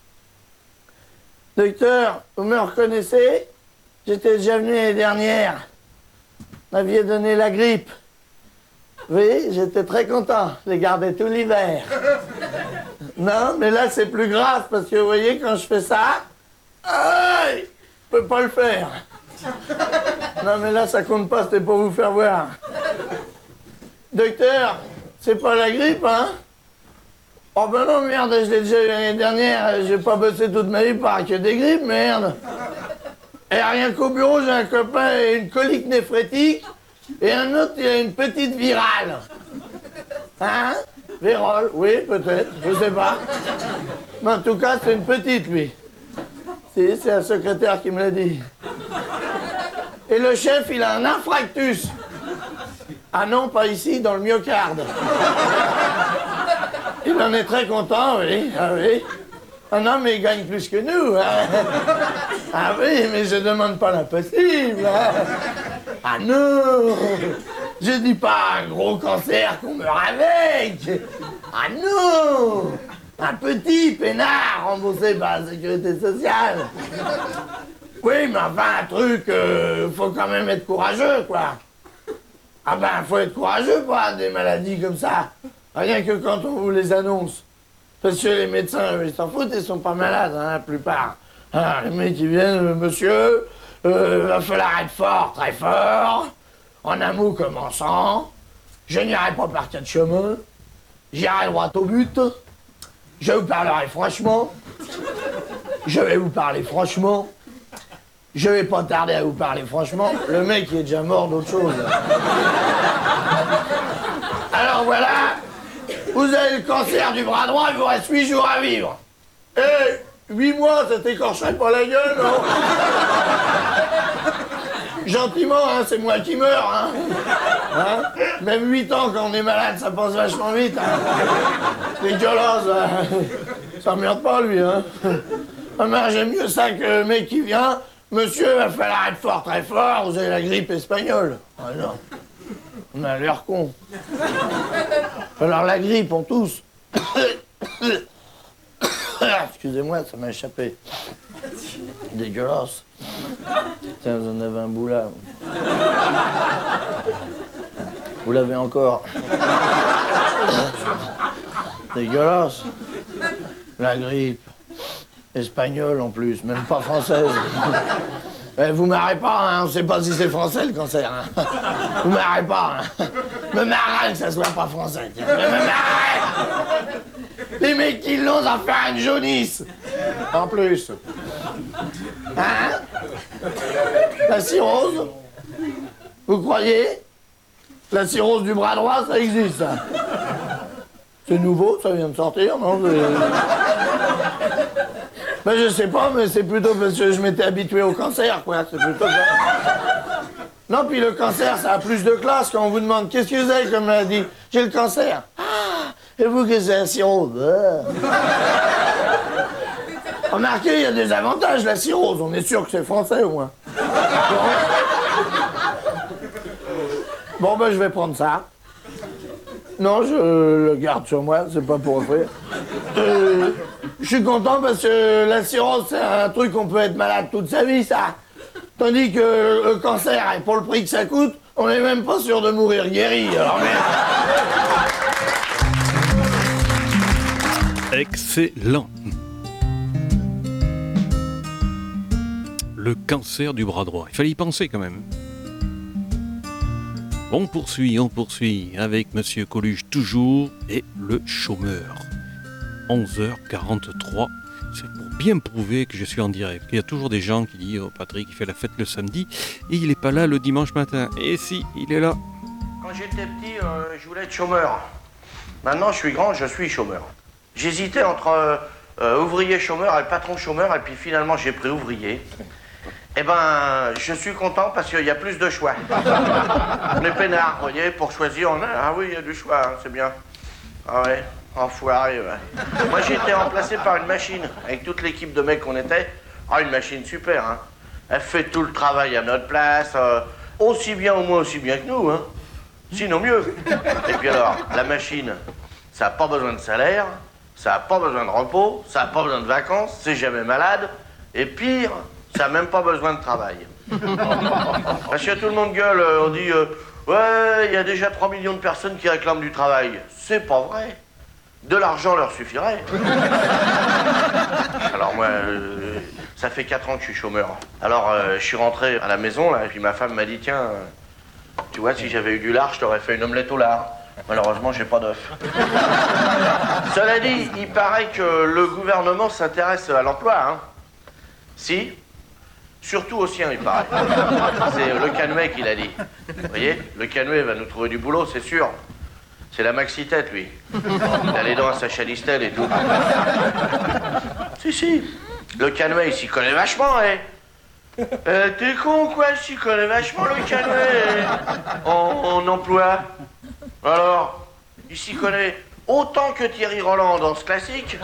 Docteur, vous me reconnaissez? J'étais déjà venu l'année dernière. Vous m'aviez donné la grippe. Oui, j'étais très content. Je l'ai gardé tout l'hiver. Non, mais là, c'est plus grave parce que vous voyez, quand je fais ça, aïe, je peux pas le faire. Non, mais là, ça compte pas, c'était pour vous faire voir. Docteur, c'est pas la grippe, hein? Oh ben non, merde, je l'ai déjà eu l'année dernière. J'ai pas bossé toute ma vie par que des grippes, merde. Et rien qu'au bureau, j'ai un copain et une colique néphrétique, et un autre, il a une petite virale. Hein? Vérole, oui, peut-être, je sais pas. Mais en tout cas, c'est une petite, lui. Si, c'est un secrétaire qui me l'a dit. Et le chef, il a un infarctus. Ah non, pas ici, dans le myocarde. Il en est très content, oui, ah oui. Ah non, mais il gagne plus que nous. Hein. Ah oui, mais je demande pas l'impossible. Hein. Ah non, je dis pas un gros cancer qu'on meurt avec. Ah non, un petit peinard remboursé par la sécurité sociale. Oui, mais enfin, un truc, euh, faut quand même être courageux, quoi. Ah ben, faut être courageux pour avoir des maladies comme ça. Rien que quand on vous les annonce. Parce que les médecins, ils s'en foutent, ils sont pas malades, hein, la plupart. Alors, les mecs, ils viennent, euh, monsieur, euh, va falloir être fort, très fort, en un mot commençant, je n'irai pas par quatre chemins, j'irai droit au but, je vous parlerai franchement, je vais vous parler franchement, je vais pas tarder à vous parler franchement, le mec, il est déjà mort d'autre chose. Alors voilà. Vous avez le cancer du bras droit, il vous reste huit jours à vivre. Eh, huit mois, ça t'écorcherait pas la gueule, non? Gentiment, hein, c'est moi qui meurs, hein. Hein? Même huit ans, quand on est malade, ça passe vachement vite, hein. Dégueulasse, hein. Ça m'emmerde pas, lui, hein. Ah, mais j'aime mieux ça que le mec qui vient, Monsieur va falloir être fort très fort, vous avez la grippe espagnole. Ah non, on a l'air con. Alors la grippe, on tousse. Excusez-moi, ça m'a échappé. Dégueulasse. Tiens, vous en avez un bout là. Vous l'avez encore. Dégueulasse. La grippe. Espagnole en plus, même pas française. Eh, vous marrez pas, hein, on sait pas si c'est français le cancer. Hein. Vous marrez pas. Hein. Me marrez que ça soit pas français. Tiens. Me marrez. Les mecs qui l'ont, ça fait une jaunisse. En plus. Hein? La cirrhose? Vous croyez? La cirrhose du bras droit, ça existe, ça. C'est nouveau, ça vient de sortir, non? Ben, je sais pas, mais c'est plutôt parce que je m'étais habitué au cancer, quoi. C'est plutôt ça. Non, puis le cancer, ça a plus de classe quand on vous demande qu'est-ce que vous avez, comme l'a dit. J'ai le cancer. Ah, et vous, qu'est-ce que c'est la cirrhose? Remarquez, il y a des avantages, la cirrhose. On est sûr que c'est français, au moins. Bon, ben, je vais prendre ça. Non, je le garde sur moi, c'est pas pour offrir. Euh, je suis content parce que la cirrhose, c'est un truc qu'on peut être malade toute sa vie, ça. Tandis que le cancer, et pour le prix que ça coûte, on n'est même pas sûr de mourir guéri, alors merde. Excellent. Le cancer du bras droit. Il fallait y penser quand même. On poursuit, on poursuit avec Monsieur Coluche toujours et le chômeur. onze heures quarante-trois, c'est pour bien prouver que je suis en direct. Il y a toujours des gens qui disent « Oh Patrick, il fait la fête le samedi et il n'est pas là le dimanche matin. » Et si, il est là. Quand j'étais petit, euh, je voulais être chômeur. Maintenant, je suis grand, je suis chômeur. J'hésitais entre euh, euh, ouvrier chômeur et patron chômeur, et puis finalement, j'ai pris ouvrier. Eh ben, je suis content parce qu'il y a plus de choix. On est peinard, vous voyez, pour choisir, on a... Ah oui, il y a du choix, hein, c'est bien. Ah ouais, enfoiré, ouais. Moi, j'ai été remplacé par une machine, avec toute l'équipe de mecs qu'on était. Ah, une machine super, hein. Elle fait tout le travail à notre place, euh, aussi bien ou moins aussi bien que nous, hein. Sinon mieux. Et puis alors, la machine, ça n'a pas besoin de salaire, ça n'a pas besoin de repos, ça n'a pas besoin de vacances, c'est jamais malade, et pire... Ça n'a même pas besoin de travail. Parce que tout le monde gueule, on dit euh, ouais, il y a déjà trois millions de personnes qui réclament du travail. C'est pas vrai. De l'argent leur suffirait. Alors moi, euh, ça fait quatre ans que je suis chômeur. Alors euh, je suis rentré à la maison, là, et puis ma femme m'a dit tiens, euh, tu vois, si j'avais eu du lard, je t'aurais fait une omelette au lard. Malheureusement, j'ai pas d'œuf. Cela dit, il paraît que le gouvernement s'intéresse à l'emploi, hein. Si. Surtout au sien, il paraît. C'est le Canouet qui l'a dit. Vous voyez, le Canouet va nous trouver du boulot, c'est sûr. C'est la maxi-tête, lui. Il a les dents à sa chalistelle et tout. Si, si. Le Canouet, il s'y connaît vachement, eh. Euh, t'es con, quoi, il s'y connaît vachement, le Canouet, en, en emploi. Alors, il s'y connaît autant que Thierry Roland en danse classique.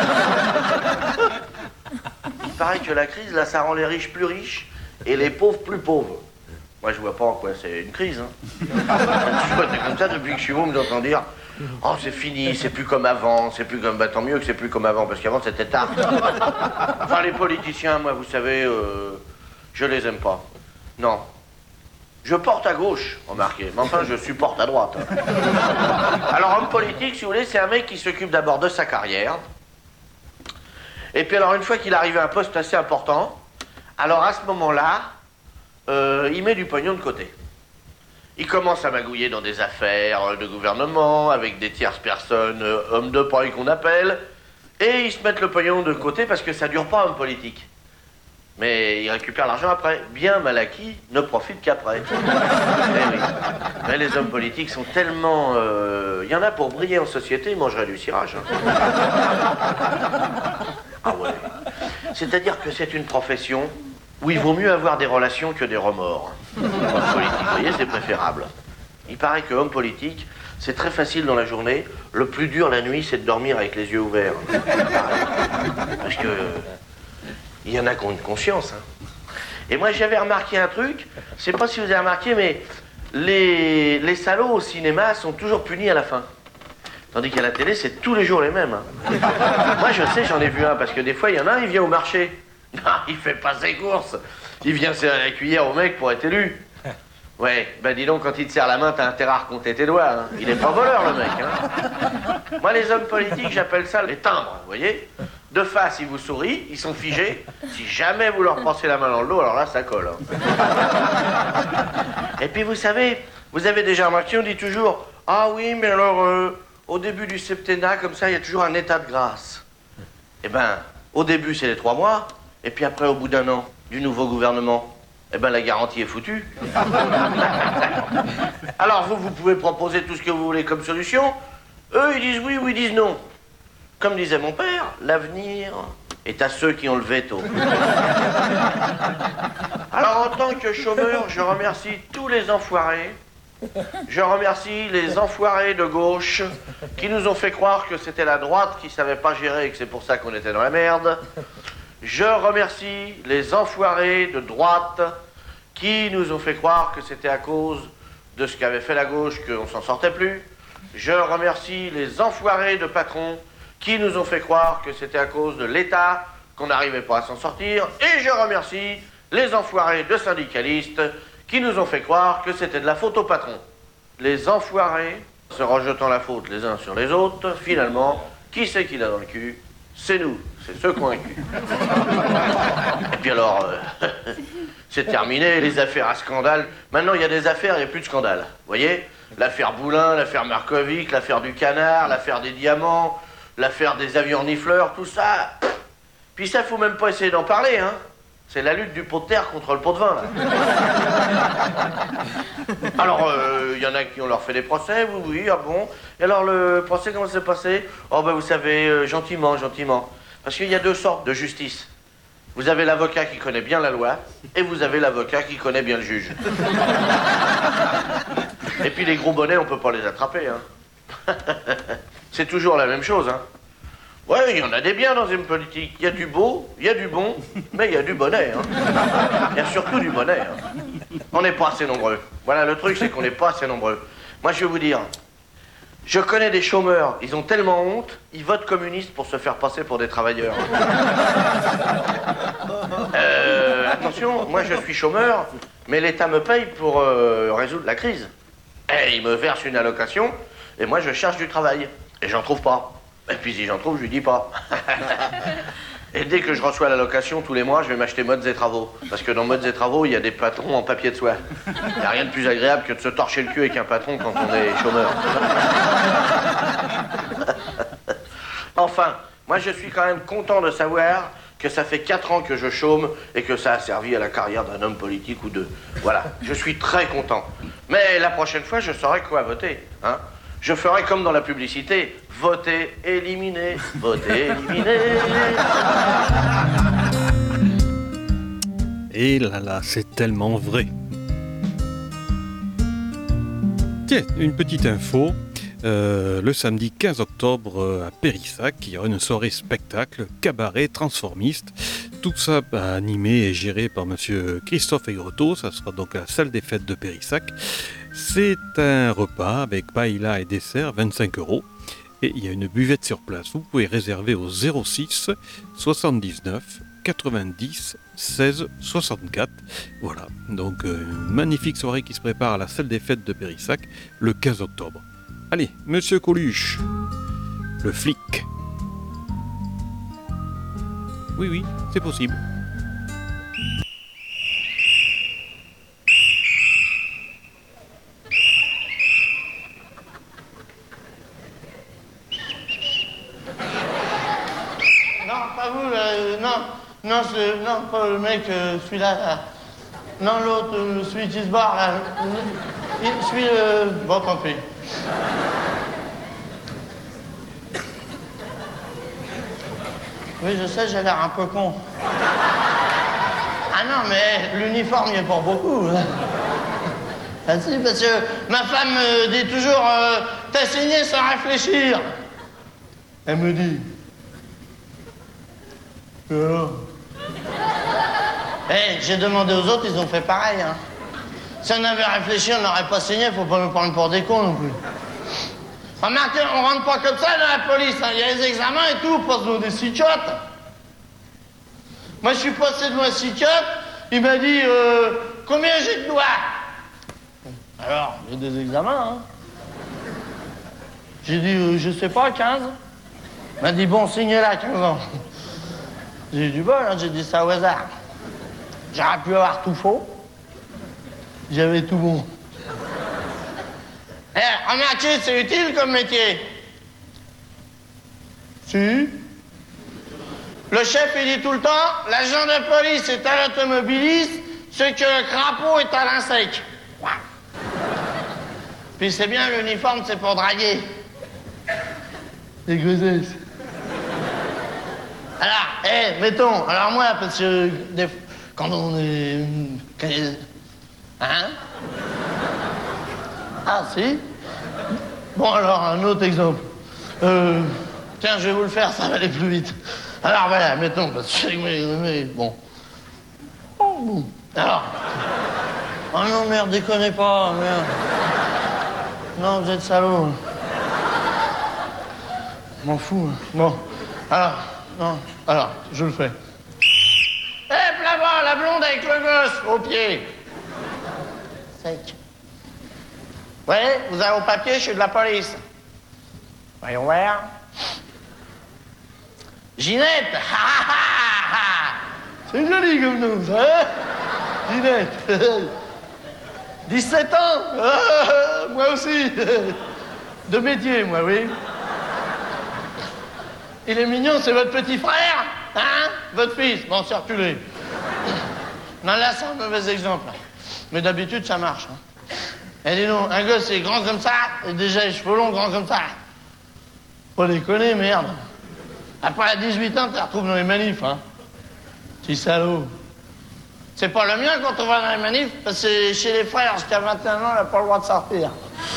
Il paraît que la crise, là, ça rend les riches plus riches et les pauvres plus pauvres. Moi, je vois pas en quoi c'est une crise, hein. Je vois, c'est comme ça depuis que je suis môme, j'entends dire « Oh, c'est fini, c'est plus comme avant, c'est plus comme... » Bah, tant mieux que c'est plus comme avant, parce qu'avant, c'était tard. Enfin, les politiciens, moi, vous savez, euh, je les aime pas. Non. Je porte à gauche, remarquez, mais enfin, je supporte à droite. Alors, homme politique, si vous voulez, c'est un mec qui s'occupe d'abord de sa carrière. Et puis alors, une fois qu'il arrive à un poste assez important, alors à ce moment-là, euh, il met du pognon de côté. Il commence à magouiller dans des affaires de gouvernement, avec des tierces personnes, euh, hommes de paille qu'on appelle, et ils se mettent le pognon de côté parce que ça dure pas, homme politique. Mais ils récupèrent l'argent après. Bien mal acquis ne profite qu'après. Eh oui. Mais les hommes politiques sont tellement... Il euh, y en a pour briller en société, ils mangeraient du cirage. Hein. Ah ouais. C'est-à-dire que c'est une profession où il vaut mieux avoir des relations que des remords. Homme politique, vous voyez, c'est préférable. Il paraît que homme politique, c'est très facile dans la journée. Le plus dur la nuit, c'est de dormir avec les yeux ouverts. Parce que... il y en a qui ont une conscience, hein. Et moi, j'avais remarqué un truc, je sais pas si vous avez remarqué, mais les, les salauds au cinéma sont toujours punis à la fin. Tandis qu'à la télé, c'est tous les jours les mêmes. Hein. Moi, je sais, j'en ai vu un, parce que des fois, il y en a un, il vient au marché. Non, il fait pas ses courses. Il vient serrer la cuillère au mec pour être élu. Ouais, ben dis donc, quand il te serre la main, t'as intérêt à recompter tes doigts. Hein. Il est pas voleur, le mec. Hein. Moi, les hommes politiques, j'appelle ça les timbres, vous voyez. De face, ils vous sourient, ils sont figés. Si jamais vous leur passez la main dans le dos, alors là, ça colle. Hein. Et puis, vous savez, vous avez déjà remarqué, on dit toujours, ah oui, mais alors, euh, au début du septennat, comme ça, il y a toujours un état de grâce. Eh ben, au début, c'est les trois mois, et puis après, au bout d'un an, du nouveau gouvernement, eh ben, la garantie est foutue. Alors, vous, vous pouvez proposer tout ce que vous voulez comme solution. Eux, ils disent oui ou ils disent non. Comme disait mon père, l'avenir est à ceux qui ont le veto. Alors, en tant que chômeur, je remercie tous les enfoirés. Je remercie les enfoirés de gauche qui nous ont fait croire que c'était la droite qui savait pas gérer et que c'est pour ça qu'on était dans la merde. Je remercie les enfoirés de droite qui nous ont fait croire que c'était à cause de ce qu'avait fait la gauche qu'on s'en sortait plus. Je remercie les enfoirés de patrons qui nous ont fait croire que c'était à cause de l'État qu'on n'arrivait pas à s'en sortir. Et je remercie les enfoirés de syndicalistes qui nous ont fait croire que c'était de la faute au patron. Les enfoirés, se rejetant la faute les uns sur les autres, finalement, qui c'est qui l'a dans le cul? C'est nous, c'est ceux qui ont un cul. Et puis alors, euh, c'est terminé, les affaires à scandale. Maintenant, il y a des affaires, il n'y a plus de scandale. Vous voyez? L'affaire Boulin, l'affaire Markovic, l'affaire du canard, l'affaire des diamants, l'affaire des avions renifleurs, tout ça. Puis ça, faut même pas essayer d'en parler, hein. C'est la lutte du pot de terre contre le pot de vin, là. Alors, il euh, y en a qui ont leur fait des procès, oui, oui, ah bon. Et alors, le procès, comment ça s'est passé? Oh, ben, vous savez, euh, gentiment, gentiment. Parce qu'il y a deux sortes de justice. Vous avez l'avocat qui connaît bien la loi, et vous avez l'avocat qui connaît bien le juge. Et puis, les gros bonnets, on peut pas les attraper, hein. C'est toujours la même chose, hein. Ouais, il y en a des biens dans une politique. Il y a du beau, il y a du bon, mais il y a du bonnet. Hein. Il y a surtout du bonnet. Hein. On n'est pas assez nombreux. Voilà, le truc, c'est qu'on n'est pas assez nombreux. Moi, je vais vous dire, je connais des chômeurs, ils ont tellement honte, ils votent communistes pour se faire passer pour des travailleurs. Euh, attention, moi, je suis chômeur, mais l'État me paye pour euh, résoudre la crise. Et il me verse une allocation, et moi, je cherche du travail. Et j'en trouve pas. Et puis si j'en trouve, je lui dis pas. Et dès que je reçois l'allocation, tous les mois, je vais m'acheter Modes et Travaux. Parce que dans Modes et Travaux, il y a des patrons en papier de soie. Il n'y a rien de plus agréable que de se torcher le cul avec un patron quand on est chômeur. Enfin, moi je suis quand même content de savoir que ça fait quatre ans que je chôme et que ça a servi à la carrière d'un homme politique ou deux. Voilà, je suis très content. Mais la prochaine fois, je saurai quoi voter, hein. Je ferai comme dans la publicité, voter, éliminer, voter, éliminer. Et là là, c'est tellement vrai. Tiens, une petite info. Euh, le samedi quinze octobre à Périssac, il y aura une soirée spectacle, cabaret transformiste. Tout ça bah, animé et géré par monsieur Christophe Aigretot. Ça sera donc à la salle des fêtes de Périssac. C'est un repas avec paella et dessert, vingt-cinq euros. Et il y a une buvette sur place. Vous pouvez réserver au zéro six soixante-dix-neuf quatre-vingt-dix seize soixante-quatre. Voilà, donc euh, une magnifique soirée qui se prépare à la salle des fêtes de Périssac le quinze octobre. Allez, monsieur Coluche, le flic. Oui, oui, c'est possible. Non, c'est, non, pas le mec, euh, celui-là, là. Non, l'autre, euh, celui qui se barre, là. Celui, euh... bon, tant pis. Oui, je sais, j'ai l'air un peu con. Ah non, mais l'uniforme, il est pour beaucoup. Hein. Ah si, parce que ma femme me dit toujours, euh, t'as signé sans réfléchir. Elle me dit... Et alors ? Eh, j'ai demandé aux autres, ils ont fait pareil, hein. Si on avait réfléchi, on n'aurait pas signé, faut pas nous prendre pour des cons non plus. Remarquez, on rentre pas comme ça dans la police, hein. Il y a les examens et tout, on passe devant des sitiotes. Moi, je suis passé devant un sitiote, il m'a dit, euh, combien j'ai de doigts? Alors, j'ai des examens, hein. J'ai dit, euh, je sais pas, quinze. Il m'a dit, bon, signez-la, quinze ans. J'ai eu du bol, hein, j'ai dit ça au hasard. J'aurais pu avoir tout faux. J'avais tout bon. Eh, remarquez, c'est utile comme métier. Si. Le chef, il dit tout le temps, l'agent de police est à l'automobiliste, ce que le crapaud est à l'insecte. Puis c'est bien, l'uniforme, c'est pour draguer. Les grossesses. Alors, eh, mettons, alors moi, parce que des, quand on est... Quand, hein? Ah, si? Bon, alors, un autre exemple. Euh, tiens, je vais vous le faire, ça va aller plus vite. Alors, voilà, mettons, parce que... Mais, mais, bon. Oh, bon. Alors... Oh non, merde, déconnez pas, merde. Non, vous êtes salaud. M'en fous. Hein. Bon, alors, non, alors, je le fais. Hé, hey, là-bas, la blonde avec le gosse, au pied. Sec. Ouais, vous avez au papier, je suis de la police. Voyons voir. Ginette. C'est joli comme nom, ça, hein? Ginette. dix-sept ans. Ah, moi aussi. De métier, moi, oui. Il est mignon, c'est votre petit frère, hein? Votre fils. Bon, c'est reculé. Non, là, c'est un mauvais exemple. Mais d'habitude, ça marche. Hein. Et dis donc, un gosse, c'est grand comme ça, et déjà les cheveux longs, grands comme ça. Faut déconner, merde. Après, à dix-huit ans, tu te retrouves dans les manifs, hein. Petit salaud. C'est pas le mien quand on va dans les manifs, parce que chez les frères, jusqu'à vingt et un ans, on n'a pas le droit de sortir.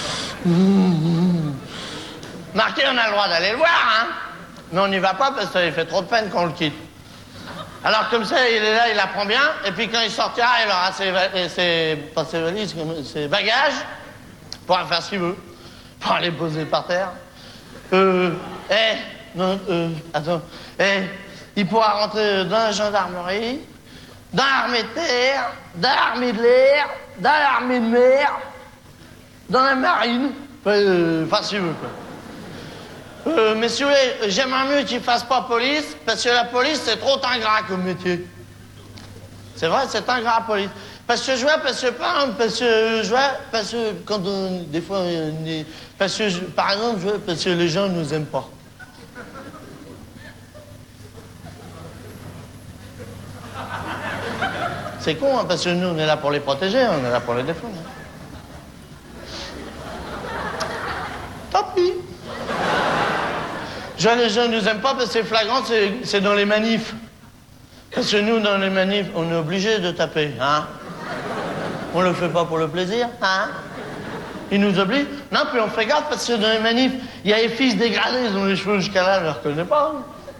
Marqué, on a le droit d'aller le voir, hein. Mais on n'y va pas parce que ça lui fait trop de peine quand on le quitte. Alors comme ça, il est là, il apprend bien, et puis quand il sortira, il aura ses, ses, pas ses valises, ses bagages, pour faire ce qu'il veut, pour aller poser par terre. Euh, eh, non, euh, attends, eh, il pourra rentrer dans la gendarmerie, dans l'armée de terre, dans l'armée de l'air, dans l'armée de mer, dans la marine, enfin, euh, enfin s'il veut, quoi. Euh, mais si vous voulez, j'aimerais mieux qu'il fasse pas police, parce que la police, c'est trop ingrat comme métier. C'est vrai, c'est ingrat, police. Parce que je vois, parce que, par exemple, parce que je vois, parce que quand on, des fois, on est, parce que, je, par exemple, je vois, parce que les gens ne nous aiment pas. C'est con, hein, parce que nous, on est là pour les protéger, on est là pour les défendre. Tant pis. Genre, les gens ne nous aiment pas parce que c'est flagrant, c'est dans les manifs. Parce que nous, dans les manifs, on est obligé de taper, hein. On le fait pas pour le plaisir, hein. Ils nous obligent. Non, puis on fait gaffe parce que dans les manifs, il y a les fils dégradés, ils ont les cheveux jusqu'à là, je ne les reconnais pas.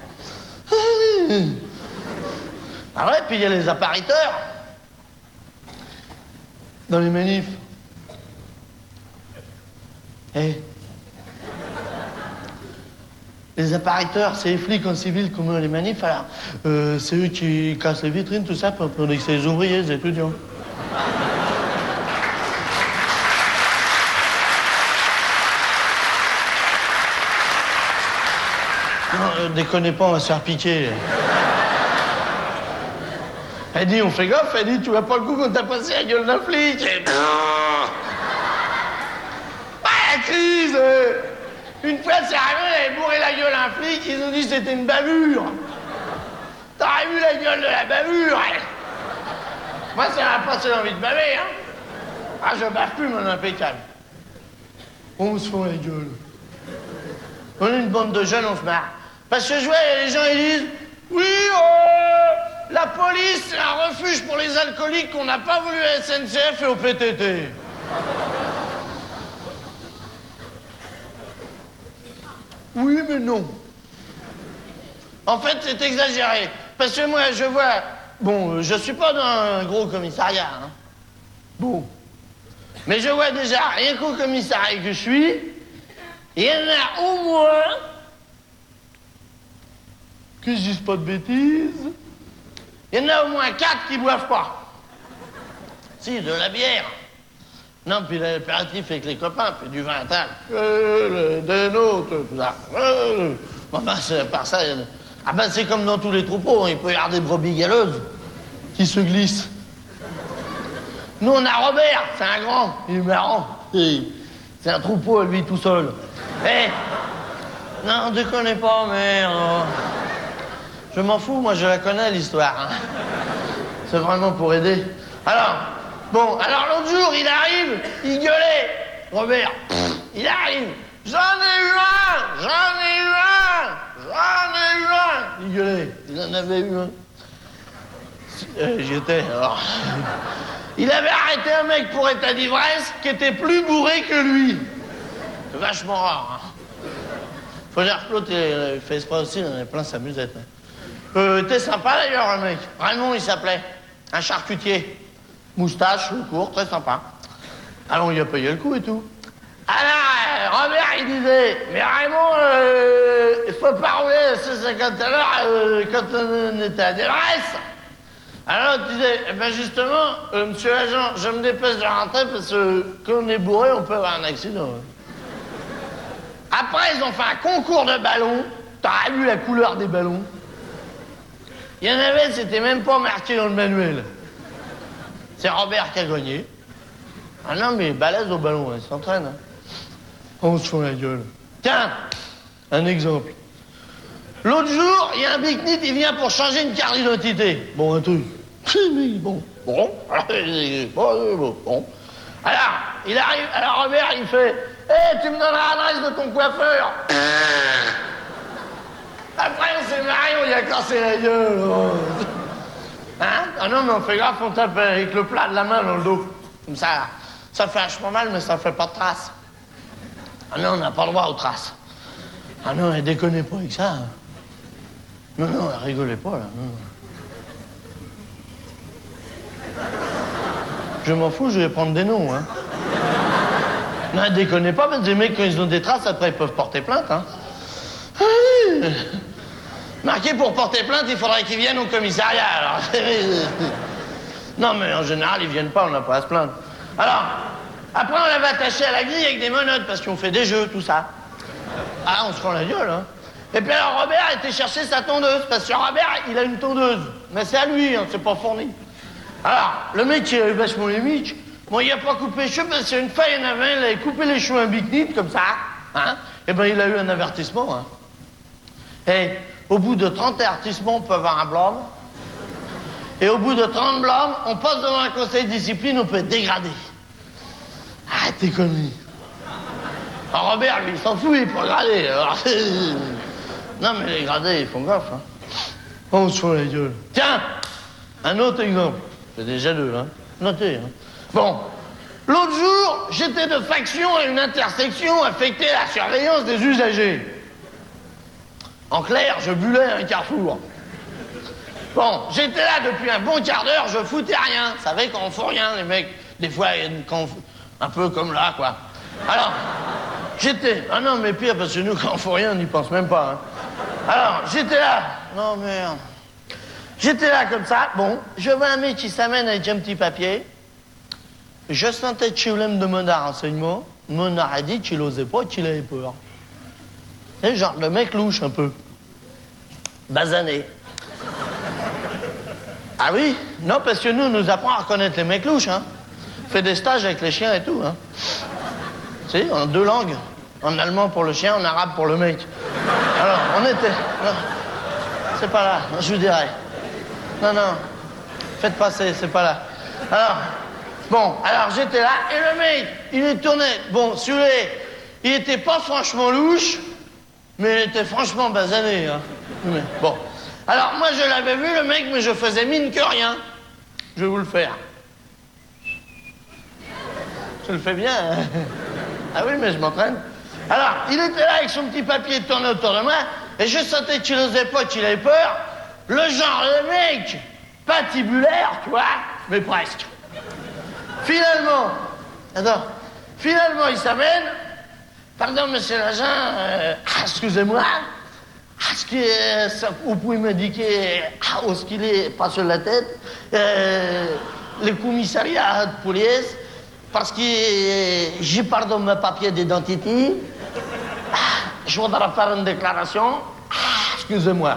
Ah ouais, puis il y a les appariteurs. Dans les manifs. Eh hey. Les appariteurs, c'est les flics en civil comme dans les manifs, alors euh, c'est eux qui cassent les vitrines, tout ça, pour que c'est les ouvriers, les étudiants. Non, euh, déconnez pas, on va se faire piquer. Elle dit, on fait gaffe, elle dit, tu vois pas le coup quand t'as passé la gueule d'un flic. Et... Ah, la crise euh... Une fois, c'est arrivé, elle avait bourré la gueule à un flic, ils ont dit que c'était une bavure. T'aurais vu la gueule de la bavure, elle. Moi, ça m'a passé l'envie de baver, hein. Ah, je bave plus, mon impeccable. On se fout la gueule. On est une bande de jeunes, on se marre. Parce que je vois, les gens, ils disent, oui, oh, la police, c'est un refuge pour les alcooliques qu'on n'a pas voulu à la S N C F et au P T T. Oui, mais non. En fait, c'est exagéré. Parce que moi, je vois bon, euh, je suis pas dans un gros commissariat, hein. Bon. Mais je vois déjà, rien qu'au commissariat que je suis, il y en a au moins, que je dise pas de bêtises, il y en a au moins quatre qui boivent pas. Si, de la bière. Non, puis l'apéritif avec les copains, puis du vin à table. Euh, des nôtres, tout ça. Euh, bon, ben, c'est par ça. Il y a... Ah ben, c'est comme dans tous les troupeaux, hein, il peut y avoir des brebis galeuses qui se glissent. Nous, on a Robert, c'est un grand, il est marrant. C'est un troupeau à lui tout seul. Eh, non, déconnez pas, merde. Je m'en fous, moi, je la connais, l'histoire. Hein. C'est vraiment pour aider. Alors, bon, alors l'autre jour, il arrive, il gueulait. Robert, pff, il arrive. J'en ai eu un, j'en ai eu un, j'en ai eu un. Il gueulait, il en avait eu un. Euh, J'y étais, alors. Il avait arrêté un mec pour état d'ivresse qui était plus bourré que lui. C'est vachement rare, hein. Faut dire que l'autre, il fait exprès aussi, il en avait plein sa musette. Hein. Euh, t'es sympa d'ailleurs, le mec. Raymond, il s'appelait. Un charcutier. Moustache, court, très sympa. Alors, il a payé le coup et tout. Alors, Robert, il disait, mais Raymond, euh, il faut pas rouler à cent cinquante à l'heure euh, quand on était à d'ivresse. Alors, tu disais, eh ben justement, euh, monsieur l'agent, je me dépêche de rentrer parce que quand on est bourré, on peut avoir un accident. Après, ils ont fait un concours de ballons. T'as vu la couleur des ballons? Il y en avait, c'était même pas marqué dans le manuel. C'est Robert qui a gagné. Ah non, mais il est balèze au ballon, hein, il s'entraîne. Hein. On se fout la gueule. Tiens, un exemple. L'autre jour, il y a un big-nit, il vient pour changer une carte d'identité. Bon, un truc. Bon, bon, bon, bon. Alors, il arrive, alors Robert, il fait, hé, hey, tu me donnes l'adresse de ton coiffeur. Après, on s'est marié, on lui a cassé la gueule. Oh. Hein? Ah non, mais on fait gaffe, on tape avec le plat de la main dans le dos. Comme ça, ça fait vachement mal, mais ça fait pas de traces. Ah non, on n'a pas le droit aux traces. Ah non, elle déconnait pas avec ça. Hein. Non, non, elle rigolait pas, là. Non. Je m'en fous, je vais prendre des noms, hein. Non, elle déconnait pas, parce que les mecs, quand ils ont des traces, après, ils peuvent porter plainte, hein. Marqué pour porter plainte, il faudrait qu'ils viennent au commissariat, alors. Non, mais en général, ils viennent pas, on n'a pas à se plaindre. Alors, après, on l'avait attaché à la grille avec des menottes, parce qu'on fait des jeux, tout ça. Ah, on se prend la gueule, hein. Et puis alors, Robert était chercher sa tondeuse, parce que Robert, il a une tondeuse. Mais c'est à lui, hein, c'est pas fourni. Alors, le mec, il avait vachement les miches. Bon, il a pas coupé les cheveux, parce qu'il y a une fois, il y en avait un, il avait coupé les cheveux un big-nit, comme ça, hein. Et ben, il a eu un avertissement, hein. Et au bout de trente avertissements, on peut avoir un blâme. Et au bout de trente blâmes, on passe devant un conseil de discipline, on peut être dégradé. Ah, t'es connu. Alors Robert, lui, il s'en fout, il est pas gradé. Alors, non, mais les gradés, ils font gaffe, hein. On se fout la gueule. Tiens, un autre exemple. C'est déjà deux, hein. Notez, hein. Bon, l'autre jour, j'étais de faction à une intersection affectée à la surveillance des usagers. En clair, je bullais un carrefour. Bon, j'étais là depuis un bon quart d'heure, je foutais rien. Vous savez, quand on fout rien, les mecs, des fois, quand on... un peu comme là, quoi. Alors, j'étais... Ah non, mais pire, parce que nous, quand on fout rien, on n'y pense même pas, hein. Alors, j'étais là... Non, merde... J'étais là comme ça, bon, je vois un mec qui s'amène avec un petit papier. Je sentais que je voulais me demander un renseignement. Mon a dit qu'il n'osait pas, qu'il avait peur. C'est genre le mec louche un peu. Basané. Ah oui? Non, parce que nous, on nous apprend à reconnaître les mecs louches, hein. On fait des stages avec les chiens et tout, hein. Tu sais, en deux langues. En allemand pour le chien, en arabe pour le mec. Alors, on était... Non, c'est pas là, je vous dirai. Non, non, faites passer, c'est pas là. Alors, bon, alors j'étais là, et le mec, il est tourné. Bon, celui-là, il était pas franchement louche, mais il était franchement basané, hein. Mais, bon, alors moi je l'avais vu, le mec, mais je faisais mine que rien. Je vais vous le faire. Je le fais bien, hein. Ah oui, mais je m'entraîne. Alors, il était là avec son petit papier tourné autour de moi, et je sentais qu'il n'osait pas, qu'il avait peur. Le genre, le mec, patibulaire, tu vois, mais presque. Finalement, attends, finalement, il s'amène. Pardon, monsieur l'agent, euh, excusez-moi. Est-ce que euh, ça, vous pouvez m'indiquer ah, où est-ce qu'il est, pas sur la tête, euh, le commissariat de police, parce que euh, j'ai pardon mes papiers d'identité. Ah, je voudrais faire une déclaration. Ah, excusez-moi.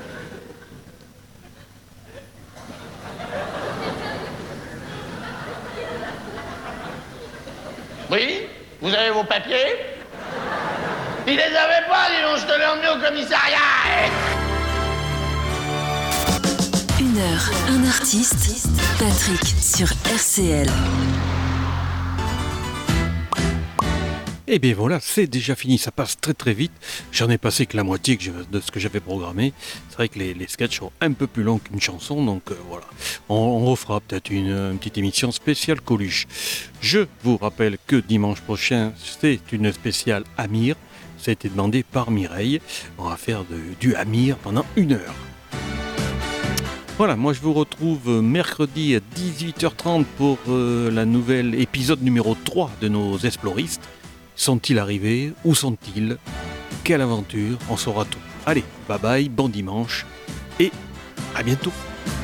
Oui, vous avez vos papiers? Il les avait pas, dis donc, je te l'ai emmené au commissariat. Une heure, un artiste, Patrick sur R C L. Et bien voilà, c'est déjà fini, ça passe très très vite. J'en ai passé que la moitié que je, de ce que j'avais programmé. C'est vrai que les, les sketchs sont un peu plus longs qu'une chanson, donc euh, voilà. On, on refera peut-être une, une petite émission spéciale Coluche. Je vous rappelle que dimanche prochain, c'est une spéciale Amir. Ça a été demandé par Mireille. On va faire de, du Amir pendant une heure. Voilà, moi je vous retrouve mercredi à dix-huit heures trente pour euh, la nouvelle épisode numéro trois de nos Exploristes. Sont-ils arrivés? Où sont-ils? Quelle aventure? On saura tout. Allez, bye bye, bon dimanche et à bientôt.